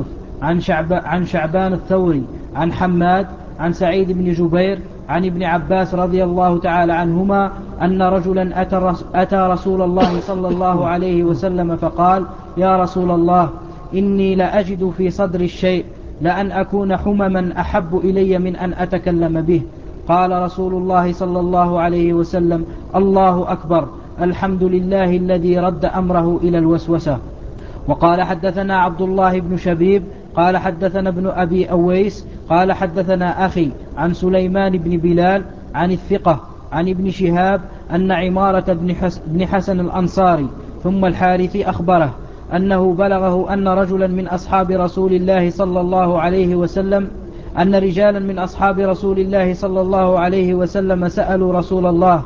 عن شعبان الثوري عن حماد عن سعيد بن جبير عن ابن عباس رضي الله تعالى عنهما أن رجلا أتى رسول الله صلى الله عليه وسلم فقال: يا رسول الله، إني لأجد في صدر الشيء لأن أكون حمما أحب إلي من أن أتكلم به. قال رسول الله صلى الله عليه وسلم: الله أكبر، الحمد لله الذي رد أمره إلى الوسوسة. وقال حدثنا عبد الله بن شبيب قال حدثنا ابن أبي أويس قال حدثنا أخي عن سليمان بن بلال عن الثقة عن ابن شهاب أن عمارة بن حسن الأنصاري ثم الحارثي أخبره أنه بلغه أن رجلا من أصحاب رسول الله صلى الله عليه وسلم أن رجالا من أصحاب رسول الله صلى الله عليه وسلم سألوا رسول الله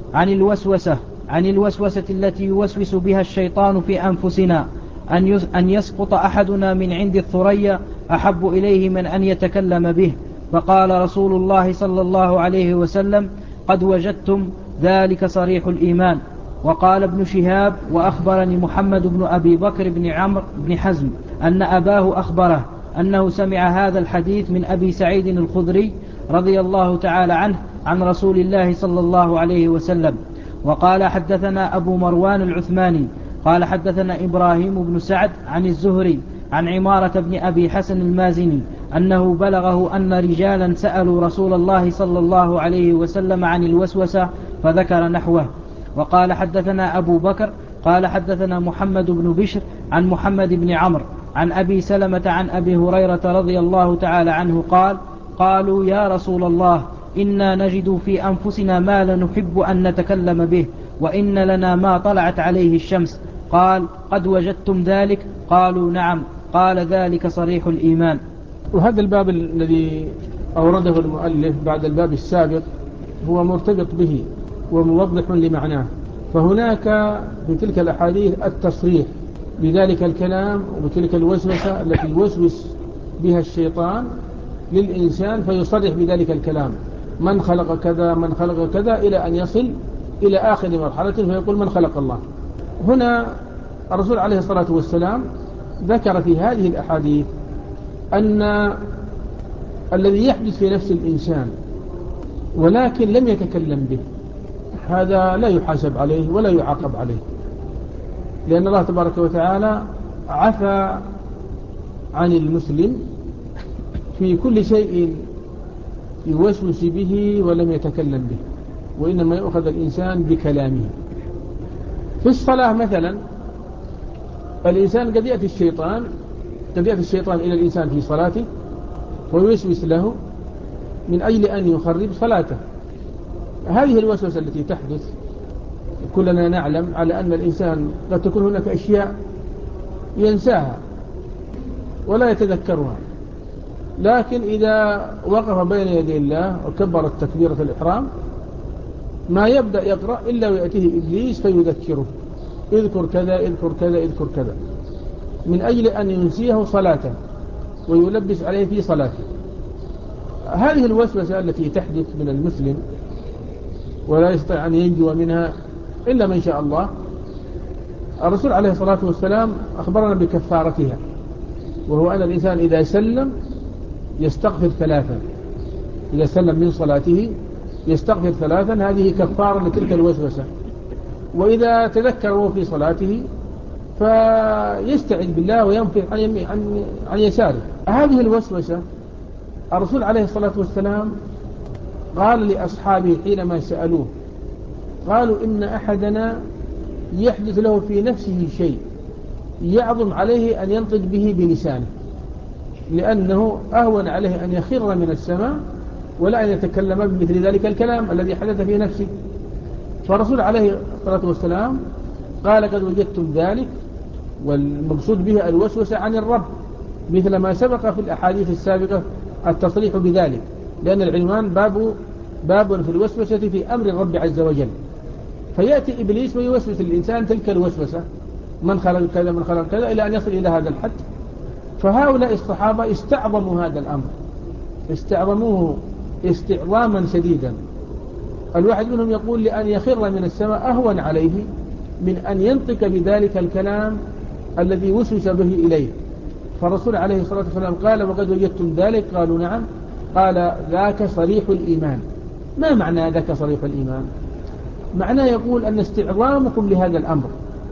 عن الوسوسة التي يوسوس بها الشيطان في أنفسنا، أن يسقط أحدنا من عند الثريا أحب إليه من أن يتكلم به. فقال رسول الله صلى الله عليه وسلم: قد وجدتم، ذلك صريح الإيمان. وقال ابن شهاب: وأخبرني محمد بن أبي بكر بن عمرو بن حزم أن أباه أخبره أنه سمع هذا الحديث من أبي سعيد الخدري رضي الله تعالى عنه عن رسول الله صلى الله عليه وسلم. وقال حدثنا أبو مروان العثماني قال حدثنا إبراهيم بن سعد عن الزهري عن عمارة بن أبي حسن المازني أنه بلغه أن رجالا سألوا رسول الله صلى الله عليه وسلم عن الوسوسة فذكر نحوه. وقال حدثنا أبو بكر قال حدثنا محمد بن بشر عن محمد بن عمرو عن أبي سلمة عن أبي هريرة رضي الله تعالى عنه قال قالوا يا رسول الله إنا نجد في أنفسنا ما لا نحب أن نتكلم به وإن لنا ما طلعت عليه الشمس. قال قد وجدتم ذلك؟ قالوا نعم. قال ذلك صريح الإيمان. وهذا الباب الذي أورده المؤلف بعد الباب السابق هو مرتبط به وموضح لمعناه. فهناك في تلك الأحاديث التصريح بذلك الكلام وبتلك الوسوسة التي يوسوس بها الشيطان للإنسان فيصرح بذلك الكلام، من خلق كذا من خلق كذا، إلى أن يصل إلى آخر مرحلة فيقول من خلق الله. هنا الرسول عليه الصلاة والسلام ذكر في هذه الأحاديث أن الذي يحدث في نفس الإنسان ولكن لم يتكلم به هذا لا يحاسب عليه ولا يعاقب عليه، لأن الله تبارك وتعالى عفى عن المسلم في كل شيء يوسوس به ولم يتكلم به، وإنما يؤخذ الإنسان بكلامه. في الصلاة مثلا الإنسان قد يأتي الشيطان إلى الإنسان في صلاته ويوسوس له من أجل أن يخرب صلاته. هذه الوسوسة التي تحدث كلنا نعلم على أن الإنسان قد تكون هناك أشياء ينساها ولا يتذكرها، لكن إذا وقف بين يدي الله وكبر التكبيرة الإحرام ما يبدأ يقرأ إلا ويأتيه إبليس فيذكره اذكر كذا اذكر كذا اذكر كذا، من أجل أن ينسيه صلاته ويلبس عليه في صلاته. هذه الوسوسة التي تحدث من المسلم ولا يستطيع أن ينجو منها إلا من شاء الله، الرسول عليه الصلاة والسلام أخبرنا بكفارتها، وهو أن الإنسان إذا سلم يستغفر ثلاثا، إذا سلم من صلاته يستغفر ثلاثا، هذه كفارة لتلك الوسوسة. وإذا تذكره في صلاته فيستعذ بالله وينفذ عن يساره. هذه الوسوسة الرسول عليه الصلاة والسلام قال لأصحابه حينما سألوه، قالوا إن أحدنا يحدث له في نفسه شيء يعظم عليه أن ينطق به بلسانه، لأنه أهون عليه أن يخر من السماء ولا أن يتكلم بمثل ذلك الكلام الذي حدث في نفسه. فالرسول عليه الصلاة والسلام قال قد وجدتم ذلك، والمقصود به الوسوسة عن الرب، مثل ما سبق في الأحاديث السابقة التصريح بذلك، لأن العنوان باب في الوسوسة في أمر الرب عز وجل. فيأتي إبليس ويوسوس الإنسان تلك الوسوسة، من خلق كذا من خلق كذا، إلى أن يصل إلى هذا الحد. فهؤلاء الصحابة استعظموا هذا الأمر، استعظموه استعظاما شديدا. الواحد منهم يقول لأن يخر من السماء أهون عليه من أن ينطق بذلك الكلام الذي وسوس به إليه. فالرسول عليه الصلاة والسلام قال وقد وجدتم ذلك؟ قالوا نعم. قال ذاك صريح الإيمان. ما معنى ذاك صريح الإيمان؟ معناه يقول أن استعظامكم لهذا الأمر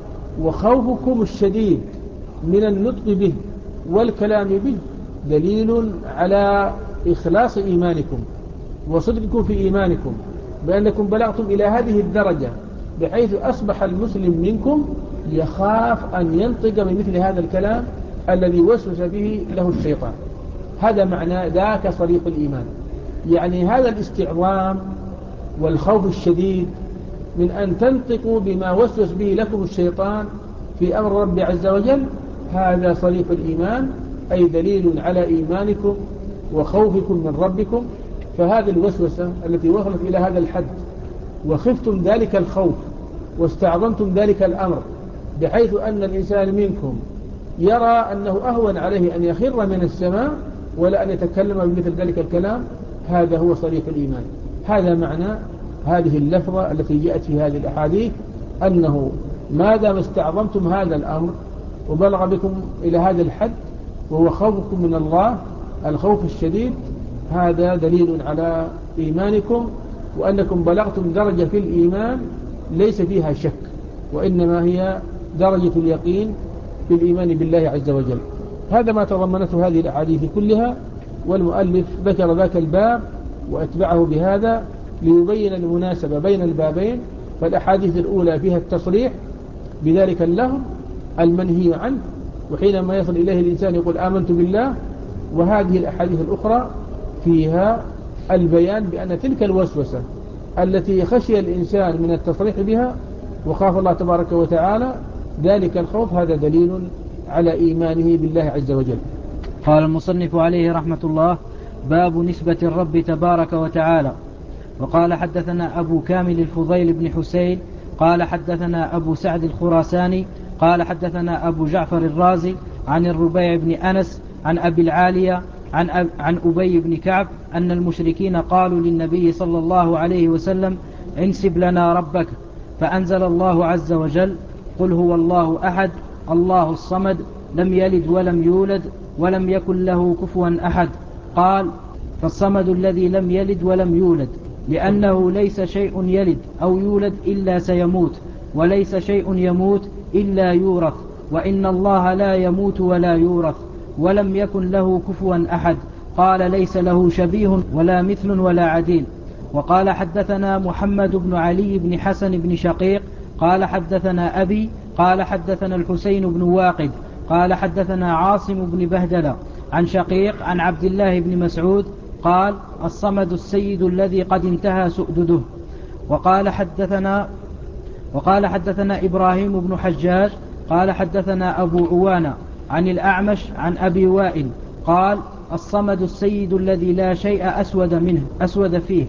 وخوفكم الشديد من النطق به والكلام به دليل على إخلاص إيمانكم وصدقكم في إيمانكم، بأنكم بلغتم إلى هذه الدرجة بحيث أصبح المسلم منكم يخاف أن ينطق بمثل هذا الكلام الذي وسوس به له الشيطان. هذا معنى ذاك صريح الإيمان، يعني هذا الاستعظام والخوف الشديد من أن تنطقوا بما وسوس به لكم الشيطان في أمر رب عز وجل، هذا صريح الإيمان، أي دليل على إيمانكم وخوفكم من ربكم. فهذه الوسوسة التي وصلت إلى هذا الحد وخفتم ذلك الخوف واستعظمتم ذلك الأمر بحيث أن الإنسان منكم يرى أنه أهون عليه أن يخر من السماء ولا أن يتكلم بمثل ذلك الكلام، هذا هو صريح الإيمان. هذا معنى هذه اللفظة التي جاءت في هذه الأحاديث، أنه ما دام استعظمتم هذا الأمر وبلغ بكم إلى هذا الحد وهو خوفكم من الله الخوف الشديد، هذا دليل على إيمانكم وأنكم بلغتم درجة في الإيمان ليس فيها شك، وإنما هي درجة اليقين في الإيمان بالله عز وجل. هذا ما تضمنته هذه الأحاديث كلها، والمؤلف ذكر ذاك الباب وأتبعه بهذا ليبين المناسبة بين البابين. فالأحاديث الأولى فيها التصريح بذلك اللفظ المنهي عنه، وحينما يصل إليه الإنسان يقول آمنت بالله. وهذه الأحاديث الأخرى فيها البيان بأن تلك الوسوسة التي خشي الإنسان من التصريح بها وخاف الله تبارك وتعالى، ذلك الخوف هذا دليل على إيمانه بالله عز وجل. قال المصنف عليه رحمة الله: باب نسبة الرب تبارك وتعالى. وقال حدثنا أبو كامل الفضيل بن حسين قال حدثنا أبو سعد الخراساني قال حدثنا أبو جعفر الرازي عن الربيع بن أنس عن أبي العالية عن أبي بن كعب أن المشركين قالوا للنبي صلى الله عليه وسلم: انسب لنا ربك. فأنزل الله عز وجل: قل هو الله أحد الله الصمد لم يلد ولم يولد ولم يكن له كفوا أحد. قال: فالصمد الذي لم يلد ولم يولد، لأنه ليس شيء يلد أو يولد إلا سيموت، وليس شيء يموت إلا يورث، وإن الله لا يموت ولا يورث. ولم يكن له كفوا أحد. قال: ليس له شبيه ولا مثل ولا عديل. وقال حدثنا محمد بن علي بن حسن بن شقيق قال حدثنا أبي قال حدثنا الحسين بن واقد قال حدثنا عاصم بن بهدلة عن شقيق عن عبد الله بن مسعود قال: الصمد السيد الذي قد انتهى سؤدده. وقال حدثنا إبراهيم بن حجاج قال حدثنا أبو عوانة عن الأعمش عن أبي وائل قال: الصمد السيد الذي لا شيء أسود فيه.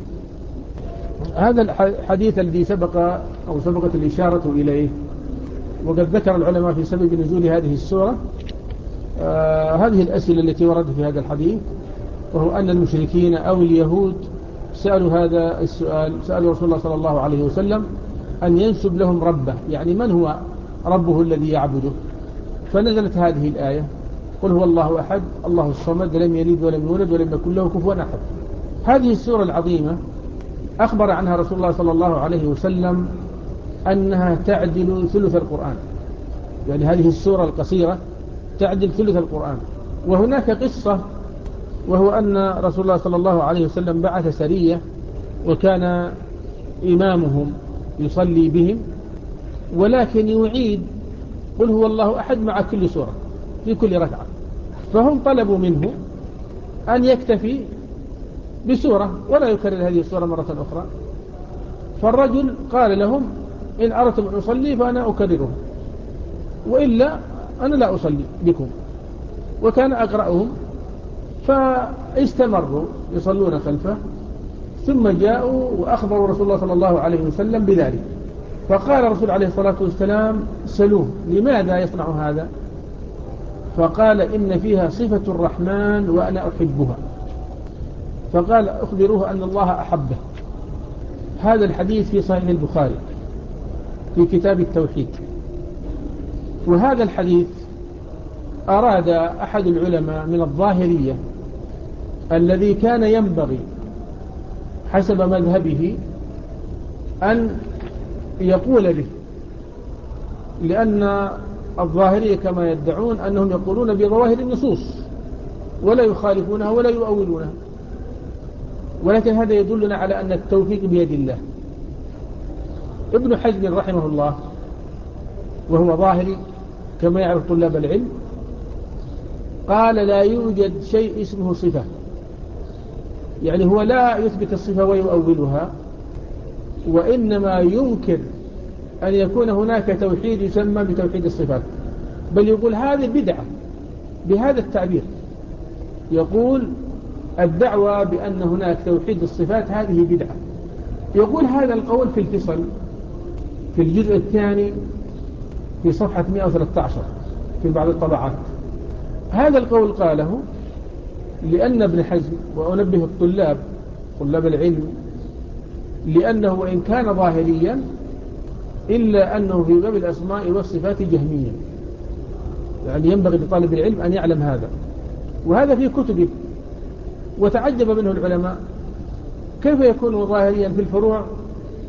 هذا الحديث الذي سبقت الإشارة إليه، وقد ذكر العلماء في سبب نزول هذه السورة هذه الأسئلة التي وردت في هذا الحديث، وهو أن المشركين أو اليهود سألوا هذا السؤال، سألوا رسول الله صلى الله عليه وسلم أن ينسب لهم ربه، يعني من هو ربه الذي يعبده. فنزلت هذه الآية: قل هو الله أحد الله الصمد لم يلد ولم يولد ولم يكن له كفوا أحد. هذه السورة العظيمة أخبر عنها رسول الله صلى الله عليه وسلم أنها تعدل ثلث القرآن، يعني هذه السورة القصيرة تعدل ثلث القرآن. وهناك قصة، وهو أن رسول الله صلى الله عليه وسلم بعث سرية وكان إمامهم يصلي بهم، ولكن يعيد قل هو الله أحد مع كل سورة في كل ركعة. فهم طلبوا منه أن يكتفي بسورة ولا يكرر هذه السورة مرة أخرى. فالرجل قال لهم: إن أردتم أن أصلي فأنا أكرره، وإلا أنا لا أصلي بكم. وكان أقرأهم، فاستمروا يصلون خلفه، ثم جاءوا وأخبروا رسول الله صلى الله عليه وسلم بذلك. فقال الرسول عليه الصلاة والسلام: سلوه لماذا يصنع هذا؟ فقال: إن فيها صفة الرحمن وأنا أحبها. فقال: أخبروه أن الله أحبه. هذا الحديث في صحيح البخاري في كتاب التوحيد. وهذا الحديث أراد أحد العلماء من الظاهرية الذي كان ينبغي حسب مذهبه أن يقول به، لأن الظاهرية كما يدعون أنهم يقولون بظواهر النصوص ولا يخالفونها ولا يؤولونها، ولكن هذا يدلنا على أن التوفيق بيد الله. ابن حزم رحمه الله وهو ظاهري كما يعرف طلاب العلم، قال: لا يوجد شيء اسمه صفة، يعني هو لا يثبت الصفة ويؤولها، وإنما يمكن أن يكون هناك توحيد يسمى بتوحيد الصفات، بل يقول هذه بدعة بهذا التعبير. يقول الدعوة بأن هناك توحيد الصفات هذه بدعة. يقول هذا القول في الفصل في الجزء الثاني في صفحة 113 في بعض الطبعات. هذا القول قاله لأن ابن حزم، وأنبه طلاب العلم، لأنه وإن كان ظاهريا إلا أنه في باب الأسماء والصفات جهميا، يعني ينبغي لطالب العلم أن يعلم هذا، وهذا في كتبه. وتعجب منه العلماء: كيف يكون ظاهريا في الفروع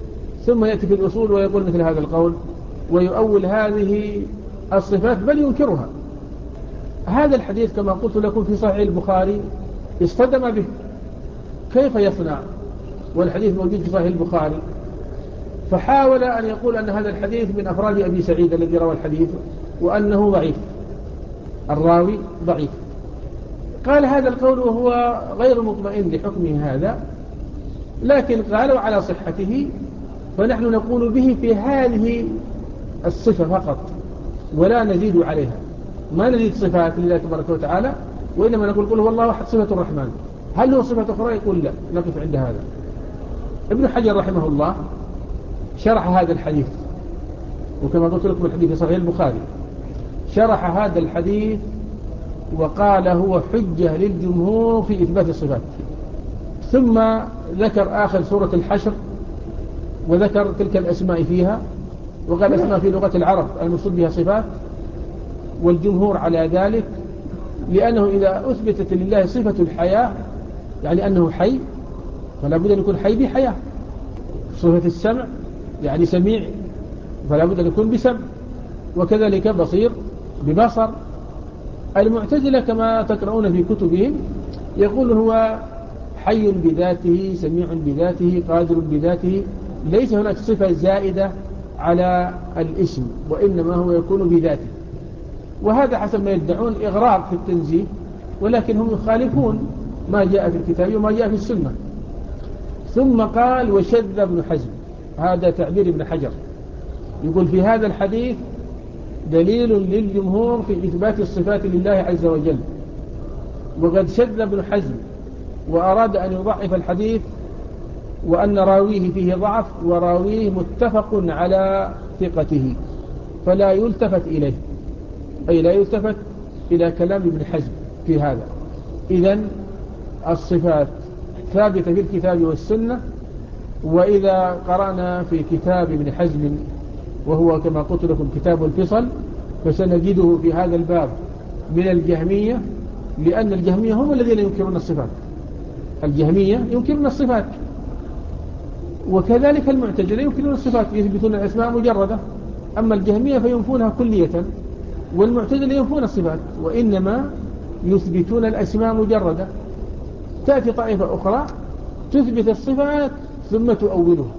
ثم يأتي في الأصول ويقول مثل هذا القول ويؤول هذه الصفات بل ينكرها. هذا الحديث كما قلت لكم في صحيح البخاري اصطدم به، كيف يصنع والحديث موجود في صحيح البخاري؟ فحاول أن يقول أن هذا الحديث من أفراد أبي سعيد الذي روى الحديث وأنه ضعيف، الراوي ضعيف. قال هذا القول وهو غير مطمئن لحكمه هذا، لكن قالوا على صحته، فنحن نقول به في هذه الصفة فقط ولا نزيد عليها، ما نزيد صفات لله تبارك وتعالى، وإنما نقول قل هو الله أحد صفة الرحمن. هل له صفة أخرى؟ يقول لا، نقف عند هذا. ابن حجر رحمه الله شرح هذا الحديث، وكما قلت لكم الحديث في صحيح البخاري، شرح هذا الحديث وقال هو حجة للجمهور في إثبات الصفات. ثم ذكر آخر سورة الحشر وذكر تلك الأسماء فيها، وقال أسماء في لغة العرب المقصود بها صفات، والجمهور على ذلك، لأنه إذا أثبتت لله صفة الحياة يعني أنه حي، فلا بد أن يكون حي بحياة. صفة السمع يعني سميع، فلا بد أن يكون بسمع، وكذلك بصير ببصر. المعتزلة كما تقرؤون في كتبهم يقول هو حي بذاته، سميع بذاته، قادر بذاته، ليس هناك صفة زائدة على الاسم، وإنما هو يكون بذاته. وهذا حسب ما يدعون إغراق في التنزيه، ولكن هم يخالفون ما جاء في الكتاب وما جاء في السنة. ثم قال وشذ ابن حزم، هذا تعبير ابن حجر، يقول في هذا الحديث دليل للجمهور في إثبات الصفات لله عز وجل، وقد شذ ابن حزم وأراد أن يضعف الحديث، وأن راويه فيه ضعف وراويه متفق على ثقته، فلا يلتفت إليه، أي لا يلتفت إلى كلام ابن حزم في هذا. إذن الصفات ثابتة في الكتاب والسنة. وإذا قرأنا في كتاب ابن حزم وهو كما قلت لكم كتاب الفصل، فسنجده في هذا الباب من الجهمية، لأن الجهمية هم الذين ينكرون الصفات، الجهمية ينكرون الصفات، وكذلك المعتزلة ينكرون الصفات، يثبتون الأسماء مجردة. أما الجهمية فينفونها كلية، والمعتزلة ينفون الصفات وإنما يثبتون الأسماء مجردة. تأتي طائفة أخرى تثبت الصفات ثم تؤولها.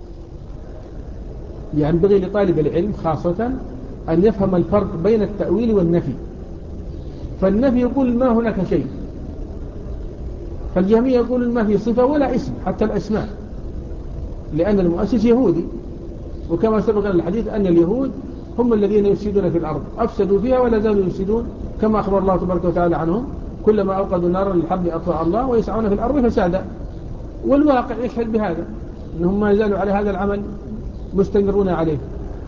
ينبغي لطالب العلم خاصة أن يفهم الفرق بين التأويل والنفي. فالنفي يقول ما هناك شيء، فالجهمية يقول ما في صفة ولا اسم، حتى الأسماء، لأن المؤسس يهودي، وكما سبق الحديث أن اليهود هم الذين يفسدون في الأرض، أفسدوا فيها ولا زالوا يفسدون، كما أخبر الله تبارك وتعالى عنهم كلما أوقدوا نارا للحرب أطفأ الله ويسعون في الأرض فسادا. والواقع يشهد بهذا، أنهم ما زالوا على هذا العمل مستمرون عليه.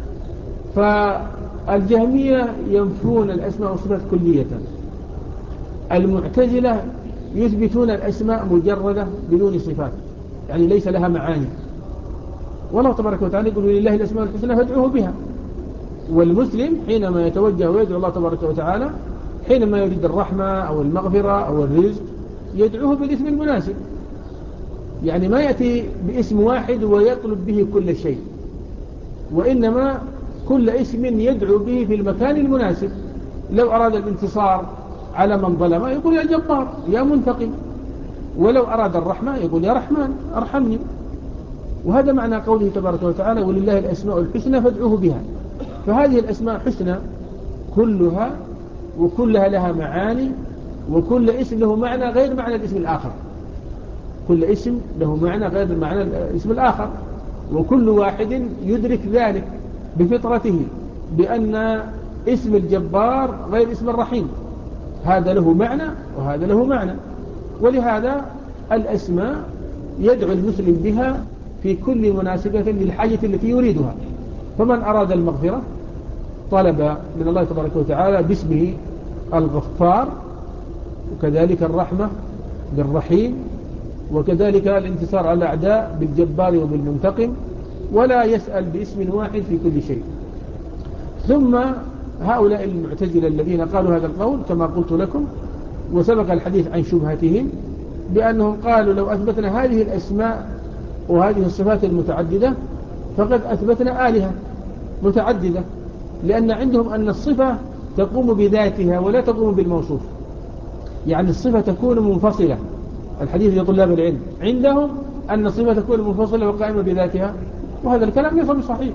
فالجهمية ينفون الأسماء والصفات كلية، المعتزلة يثبتون الأسماء مجردة بدون صفات، يعني ليس لها معاني. والله تبارك وتعالى يقول لله الأسماء الحسنى فادعوه بها. والمسلم حينما يتوجه ويدعو الله تبارك وتعالى، حينما يريد الرحمة أو المغفرة أو الرزق، يدعوه بالاسم المناسب، يعني ما يأتي باسم واحد ويطلب به كل شيء، وإنما كل اسم يدعو به في المكان المناسب. لو أراد الانتصار على من ظلم يقول يا جبار يا منتقم، ولو أراد الرحمة يقول يا رحمن أرحمني. وهذا معنى قوله تبارك وتعالى ولله الأسماء الحسنى فادعوه بها. فهذه الأسماء حسنى كلها، وكلها لها معاني، وكل اسم له معنى غير معنى الاسم الآخر، كل اسم له معنى غير معنى الاسم الآخر، وكل واحد يدرك ذلك بفطرته، بأن اسم الجبار غير اسم الرحيم، هذا له معنى وهذا له معنى. ولهذا الأسماء يدعو المسلم بها في كل مناسبة للحاجة التي يريدها. فمن أراد المغفرة طلب من الله تبارك وتعالى باسمه الغفار، وكذلك الرحمة بالرحيم، وكذلك الانتصار على الأعداء بالجبار وبالمنتقم، ولا يسأل باسم واحد في كل شيء. ثم هؤلاء المعتزلة الذين قالوا هذا القول كما قلت لكم، وسبق الحديث عن شبهتهم بأنهم قالوا لو أثبتنا هذه الأسماء وهذه الصفات المتعددة فقد أثبتنا آلهة متعددة، لأن عندهم أن الصفة تقوم بذاتها ولا تقوم بالموصوف، يعني الصفة تكون منفصلة. الحديث لطلاب العلم عندهم أن الصفة تكون منفصلة وقائمة بذاتها، وهذا الكلام ليس بصحيح.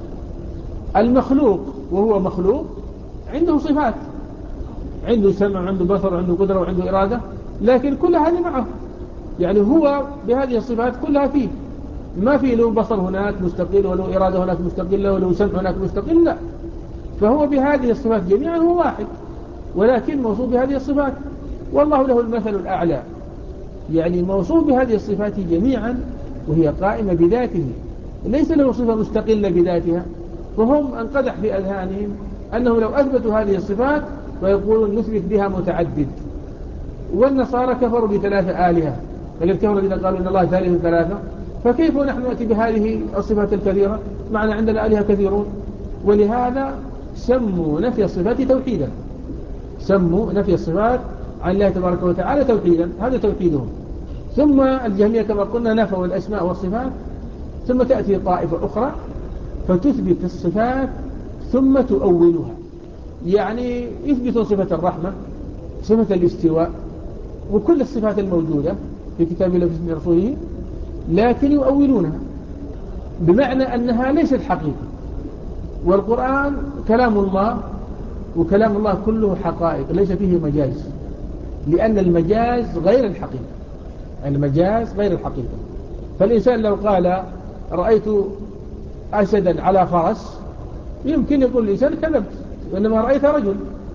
المخلوق وهو مخلوق عنده صفات، عنده سمع، عنده بصر، عنده قدرة، وعنده إرادة، لكن كل هذه معه، يعني هو بهذه الصفات كلها فيه، ما في له بصر هناك مستقل، وله إرادة هناك مستقلة، وله سمع هناك مستقل، لا، فهو بهذه الصفات جميعا هو واحد، ولكن موصوف بهذه الصفات، والله له المثل الأعلى، يعني موصوف بهذه الصفات جميعا وهي قائمة بذاته، ليس له صفة مستقلة بذاتها. فهم انقدح في أذهانهم أنه لو أثبتوا هذه الصفات فيقولون نثبت بها متعدد، والنصارى كفروا بثلاثة آلهة، فقد كفروا الذين قالوا إن الله ثالث ثلاثة، فكيف نحن نأتي بهذه الصفات الكثيرة معنا عندنا آلهة كثيرون؟ ولهذا سموا نفي الصفات توحيدا، سموا نفي الصفات عن الله تبارك وتعالى توحيدا، هذا توحيدهم. ثم الجهمية كما قلنا نفوا الأسماء والصفات، ثم تأتي طائفة أخرى فتثبت الصفات ثم تؤولها، يعني يثبتون صفة الرحمة، صفة الاستواء، وكل الصفات الموجودة في كتاب الله وفي رسوله، لكن يؤولونها بمعنى أنها ليست حقيقة. والقرآن كلام الله، وكلام الله كله حقائق ليس فيه مجاز، لأن المجاز غير الحقيقة، المجاز غير الحقيقة. فالإنسان لو قال رأيت أسدا على فرس يمكن يقول الإنسان كذبت، وإنما رأيت رجل.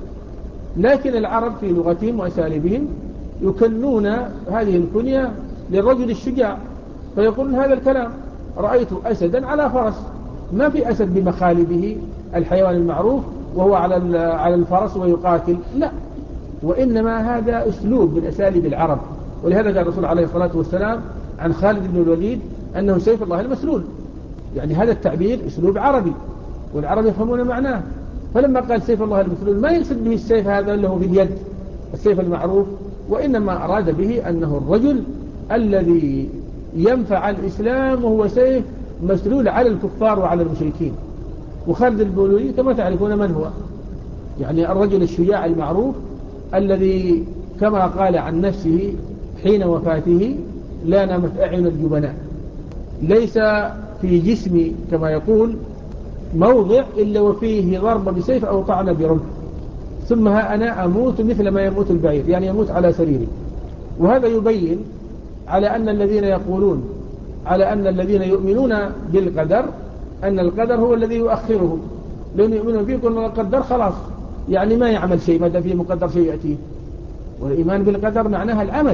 لكن العرب في لغتهم وأساليبهم يكنون هذه الكنية للرجل الشجاع، فيقولون هذا الكلام رأيت أسدا على فرس، ما في أسد بمخالبه الحيوان المعروف وهو على الفرس ويقاتل، لا، وإنما هذا أسلوب من أساليب العرب. ولهذا قال الرسول عليه الصلاة والسلام عن خالد بن الوليد أنه سيف الله المسلول، يعني هذا التعبير أسلوب عربي والعرب يفهمون معناه. فلما قال سيف الله المسلول ما يقصد به السيف هذا اللي هو في اليد السيف المعروف، وإنما أراد به أنه الرجل الذي ينفع الإسلام وهو سيف مسلول على الكفار وعلى المشركين. وخالد بن الوليد كما تعرفون من هو، يعني الرجل الشجاع المعروف الذي كما قال عن نفسه حين وفاته لا نامت أعين الجبناء، ليس في جسمي كما يقول موضع إلا وفيه ضرب بسيف أو طعن برمح، ثم ها أنا أموت مثل ما يموت البعير، يعني يموت على سريري. وهذا يبين على أن الذين يقولون على أن الذين يؤمنون بالقدر أن القدر هو الذي يؤخرهم، لأنه يؤمنون فيه يقولون القدر خلاص، يعني ما يعمل شيء ما دام فيه مقدر شيء يأتيه. والإيمان بالقدر معناها العمل،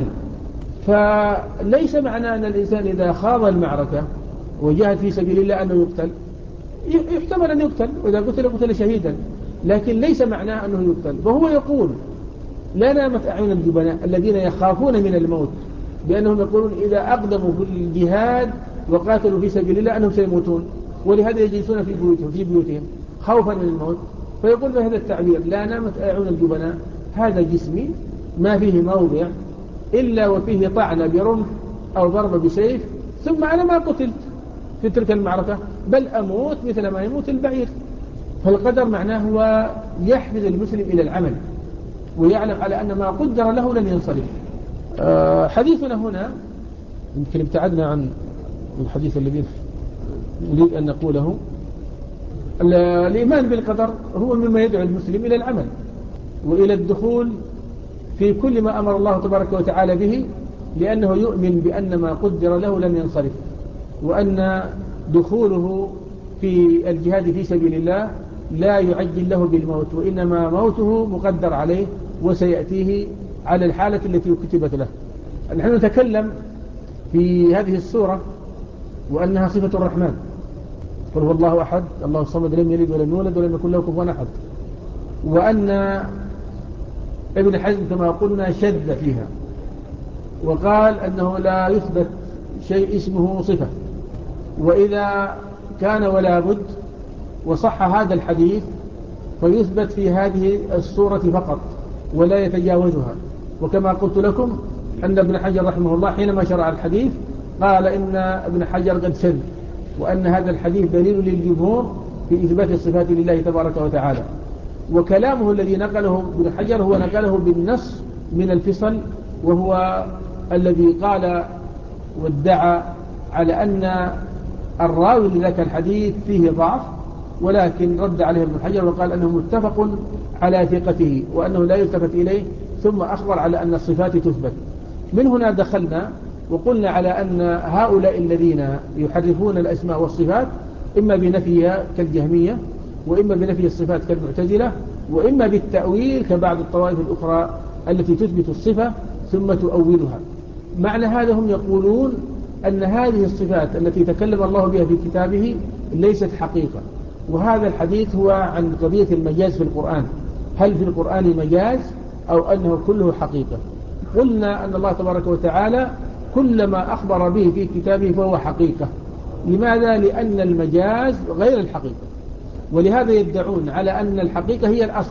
فليس معنى أن الإنسان إذا خاض المعركة وجاهد في سبيل الله أنه يقتل، يحتمل أن يقتل، وإذا قتل شهيدا، لكن ليس معناه أنه يقتل. فهو يقول لا نامت أعين الجبناء الذين يخافون من الموت، بأنهم يقولون إذا أقدموا في الجهاد وقاتلوا في سبيل الله أنهم سيموتون، ولهذا يجلسون في بيوتهم خوفا من الموت. فيقول بهذا التعبير لا نامت أعين الجبناء، هذا جسمي ما فيه موضع إلا وفيه طعن برمح أو ضرب بسيف، ثم أنا ما قتلت في تلك المعركة بل أموت مثل ما يموت البعير. فالقدر معناه هو يحفز المسلم إلى العمل ويعلم على أن ما قدر له لن ينصرف. حديثنا هنا يمكن ابتعدنا عن الحديث الذي نريد أن نقوله. الإيمان بالقدر هو مما يدعو المسلم إلى العمل وإلى الدخول في كل ما أمر الله تبارك وتعالى به، لأنه يؤمن بأن ما قدر له لن ينصرف، وأن دخوله في الجهاد في سبيل الله لا يعجل له بالموت، وإنما موته مقدر عليه وسيأتيه على الحالة التي كتبت له. نحن نتكلم في هذه السورة وأنها صفة الرحمن، قل هو الله أحد الله الصمد لم يلد ولم يولد ولم يكن له كفوا أحد، وأن ابن حزم كما قلنا شذ فيها وقال أنه لا يثبت شيء اسمه صفة، وإذا كان ولا بد وصح هذا الحديث فيثبت في هذه السورة فقط ولا يتجاوزها. وكما قلت لكم أن ابن حجر رحمه الله حينما شرع الحديث قال إن ابن حجر قد شذ، وأن هذا الحديث دليل للجمهور في إثبات الصفات لله تبارك وتعالى. وكلامه الذي نقله ابن حجر هو نقله بالنص من الفصل، وهو الذي قال وادعى على أن الراوي لذاك الحديث فيه ضعف، ولكن رد عليه ابن حجر وقال أنه متفق على ثقته وأنه لا يلتفت إليه، ثم أخبر على أن الصفات تثبت. من هنا دخلنا وقلنا على أن هؤلاء الذين يحرفون الأسماء والصفات إما بنفيها كالجهمية، وإما بنفي الصفات كالمعتزلة، وإما بالتأويل كبعض الطوائف الأخرى التي تثبت الصفة ثم تؤولها. معنى هذا هم يقولون أن هذه الصفات التي تكلم الله بها في كتابه ليست حقيقة. وهذا الحديث هو عن قضية المجاز في القرآن، هل في القرآن مجاز أو أنه كله حقيقة؟ قلنا أن الله تبارك وتعالى كل ما أخبر به في كتابه فهو حقيقة. لماذا؟ لأن المجاز غير الحقيقة، ولهذا يدعون على أن الحقيقة هي الأصل،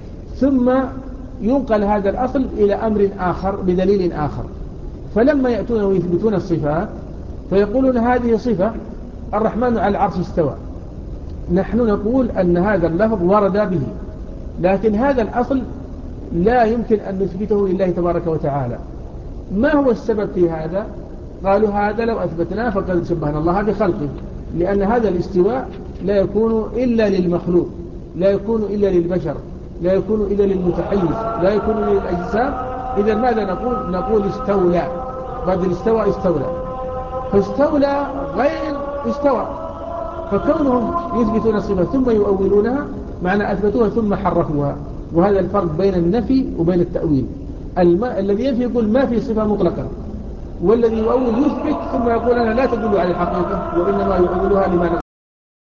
ثم ينقل هذا الأصل إلى أمر آخر بدليل آخر. فلما يأتون ويثبتون الصفات فيقولون هذه صفة الرحمن على العرش استوى، نحن نقول أن هذا اللفظ ورد به، لكن هذا الأصل لا يمكن أن نثبته لله تبارك وتعالى. ما هو السبب في هذا؟ قالوا هذا لو أثبتناه فقد شبهنا الله بخلقه، لأن هذا الاستواء لا يكون إلا للمخلوق، لا يكون إلا للبشر، لا يكون إلا للمتحيز، لا يكون إلا للأجسام. إذا ماذا نقول؟ نقول استولى، بدل استوى استولى، فاستولى غير استوى. فكونهم يثبتون الصفة ثم يؤولونها معنى أثبتوها ثم حرفوها، وهذا الفرق بين النفي وبين التأويل. الذي ينفي يقول ما في صفة مطلقة، والذي يؤول يثبت ثم يقول أنا لا تدل على الحقيقة وإنما يؤولها لما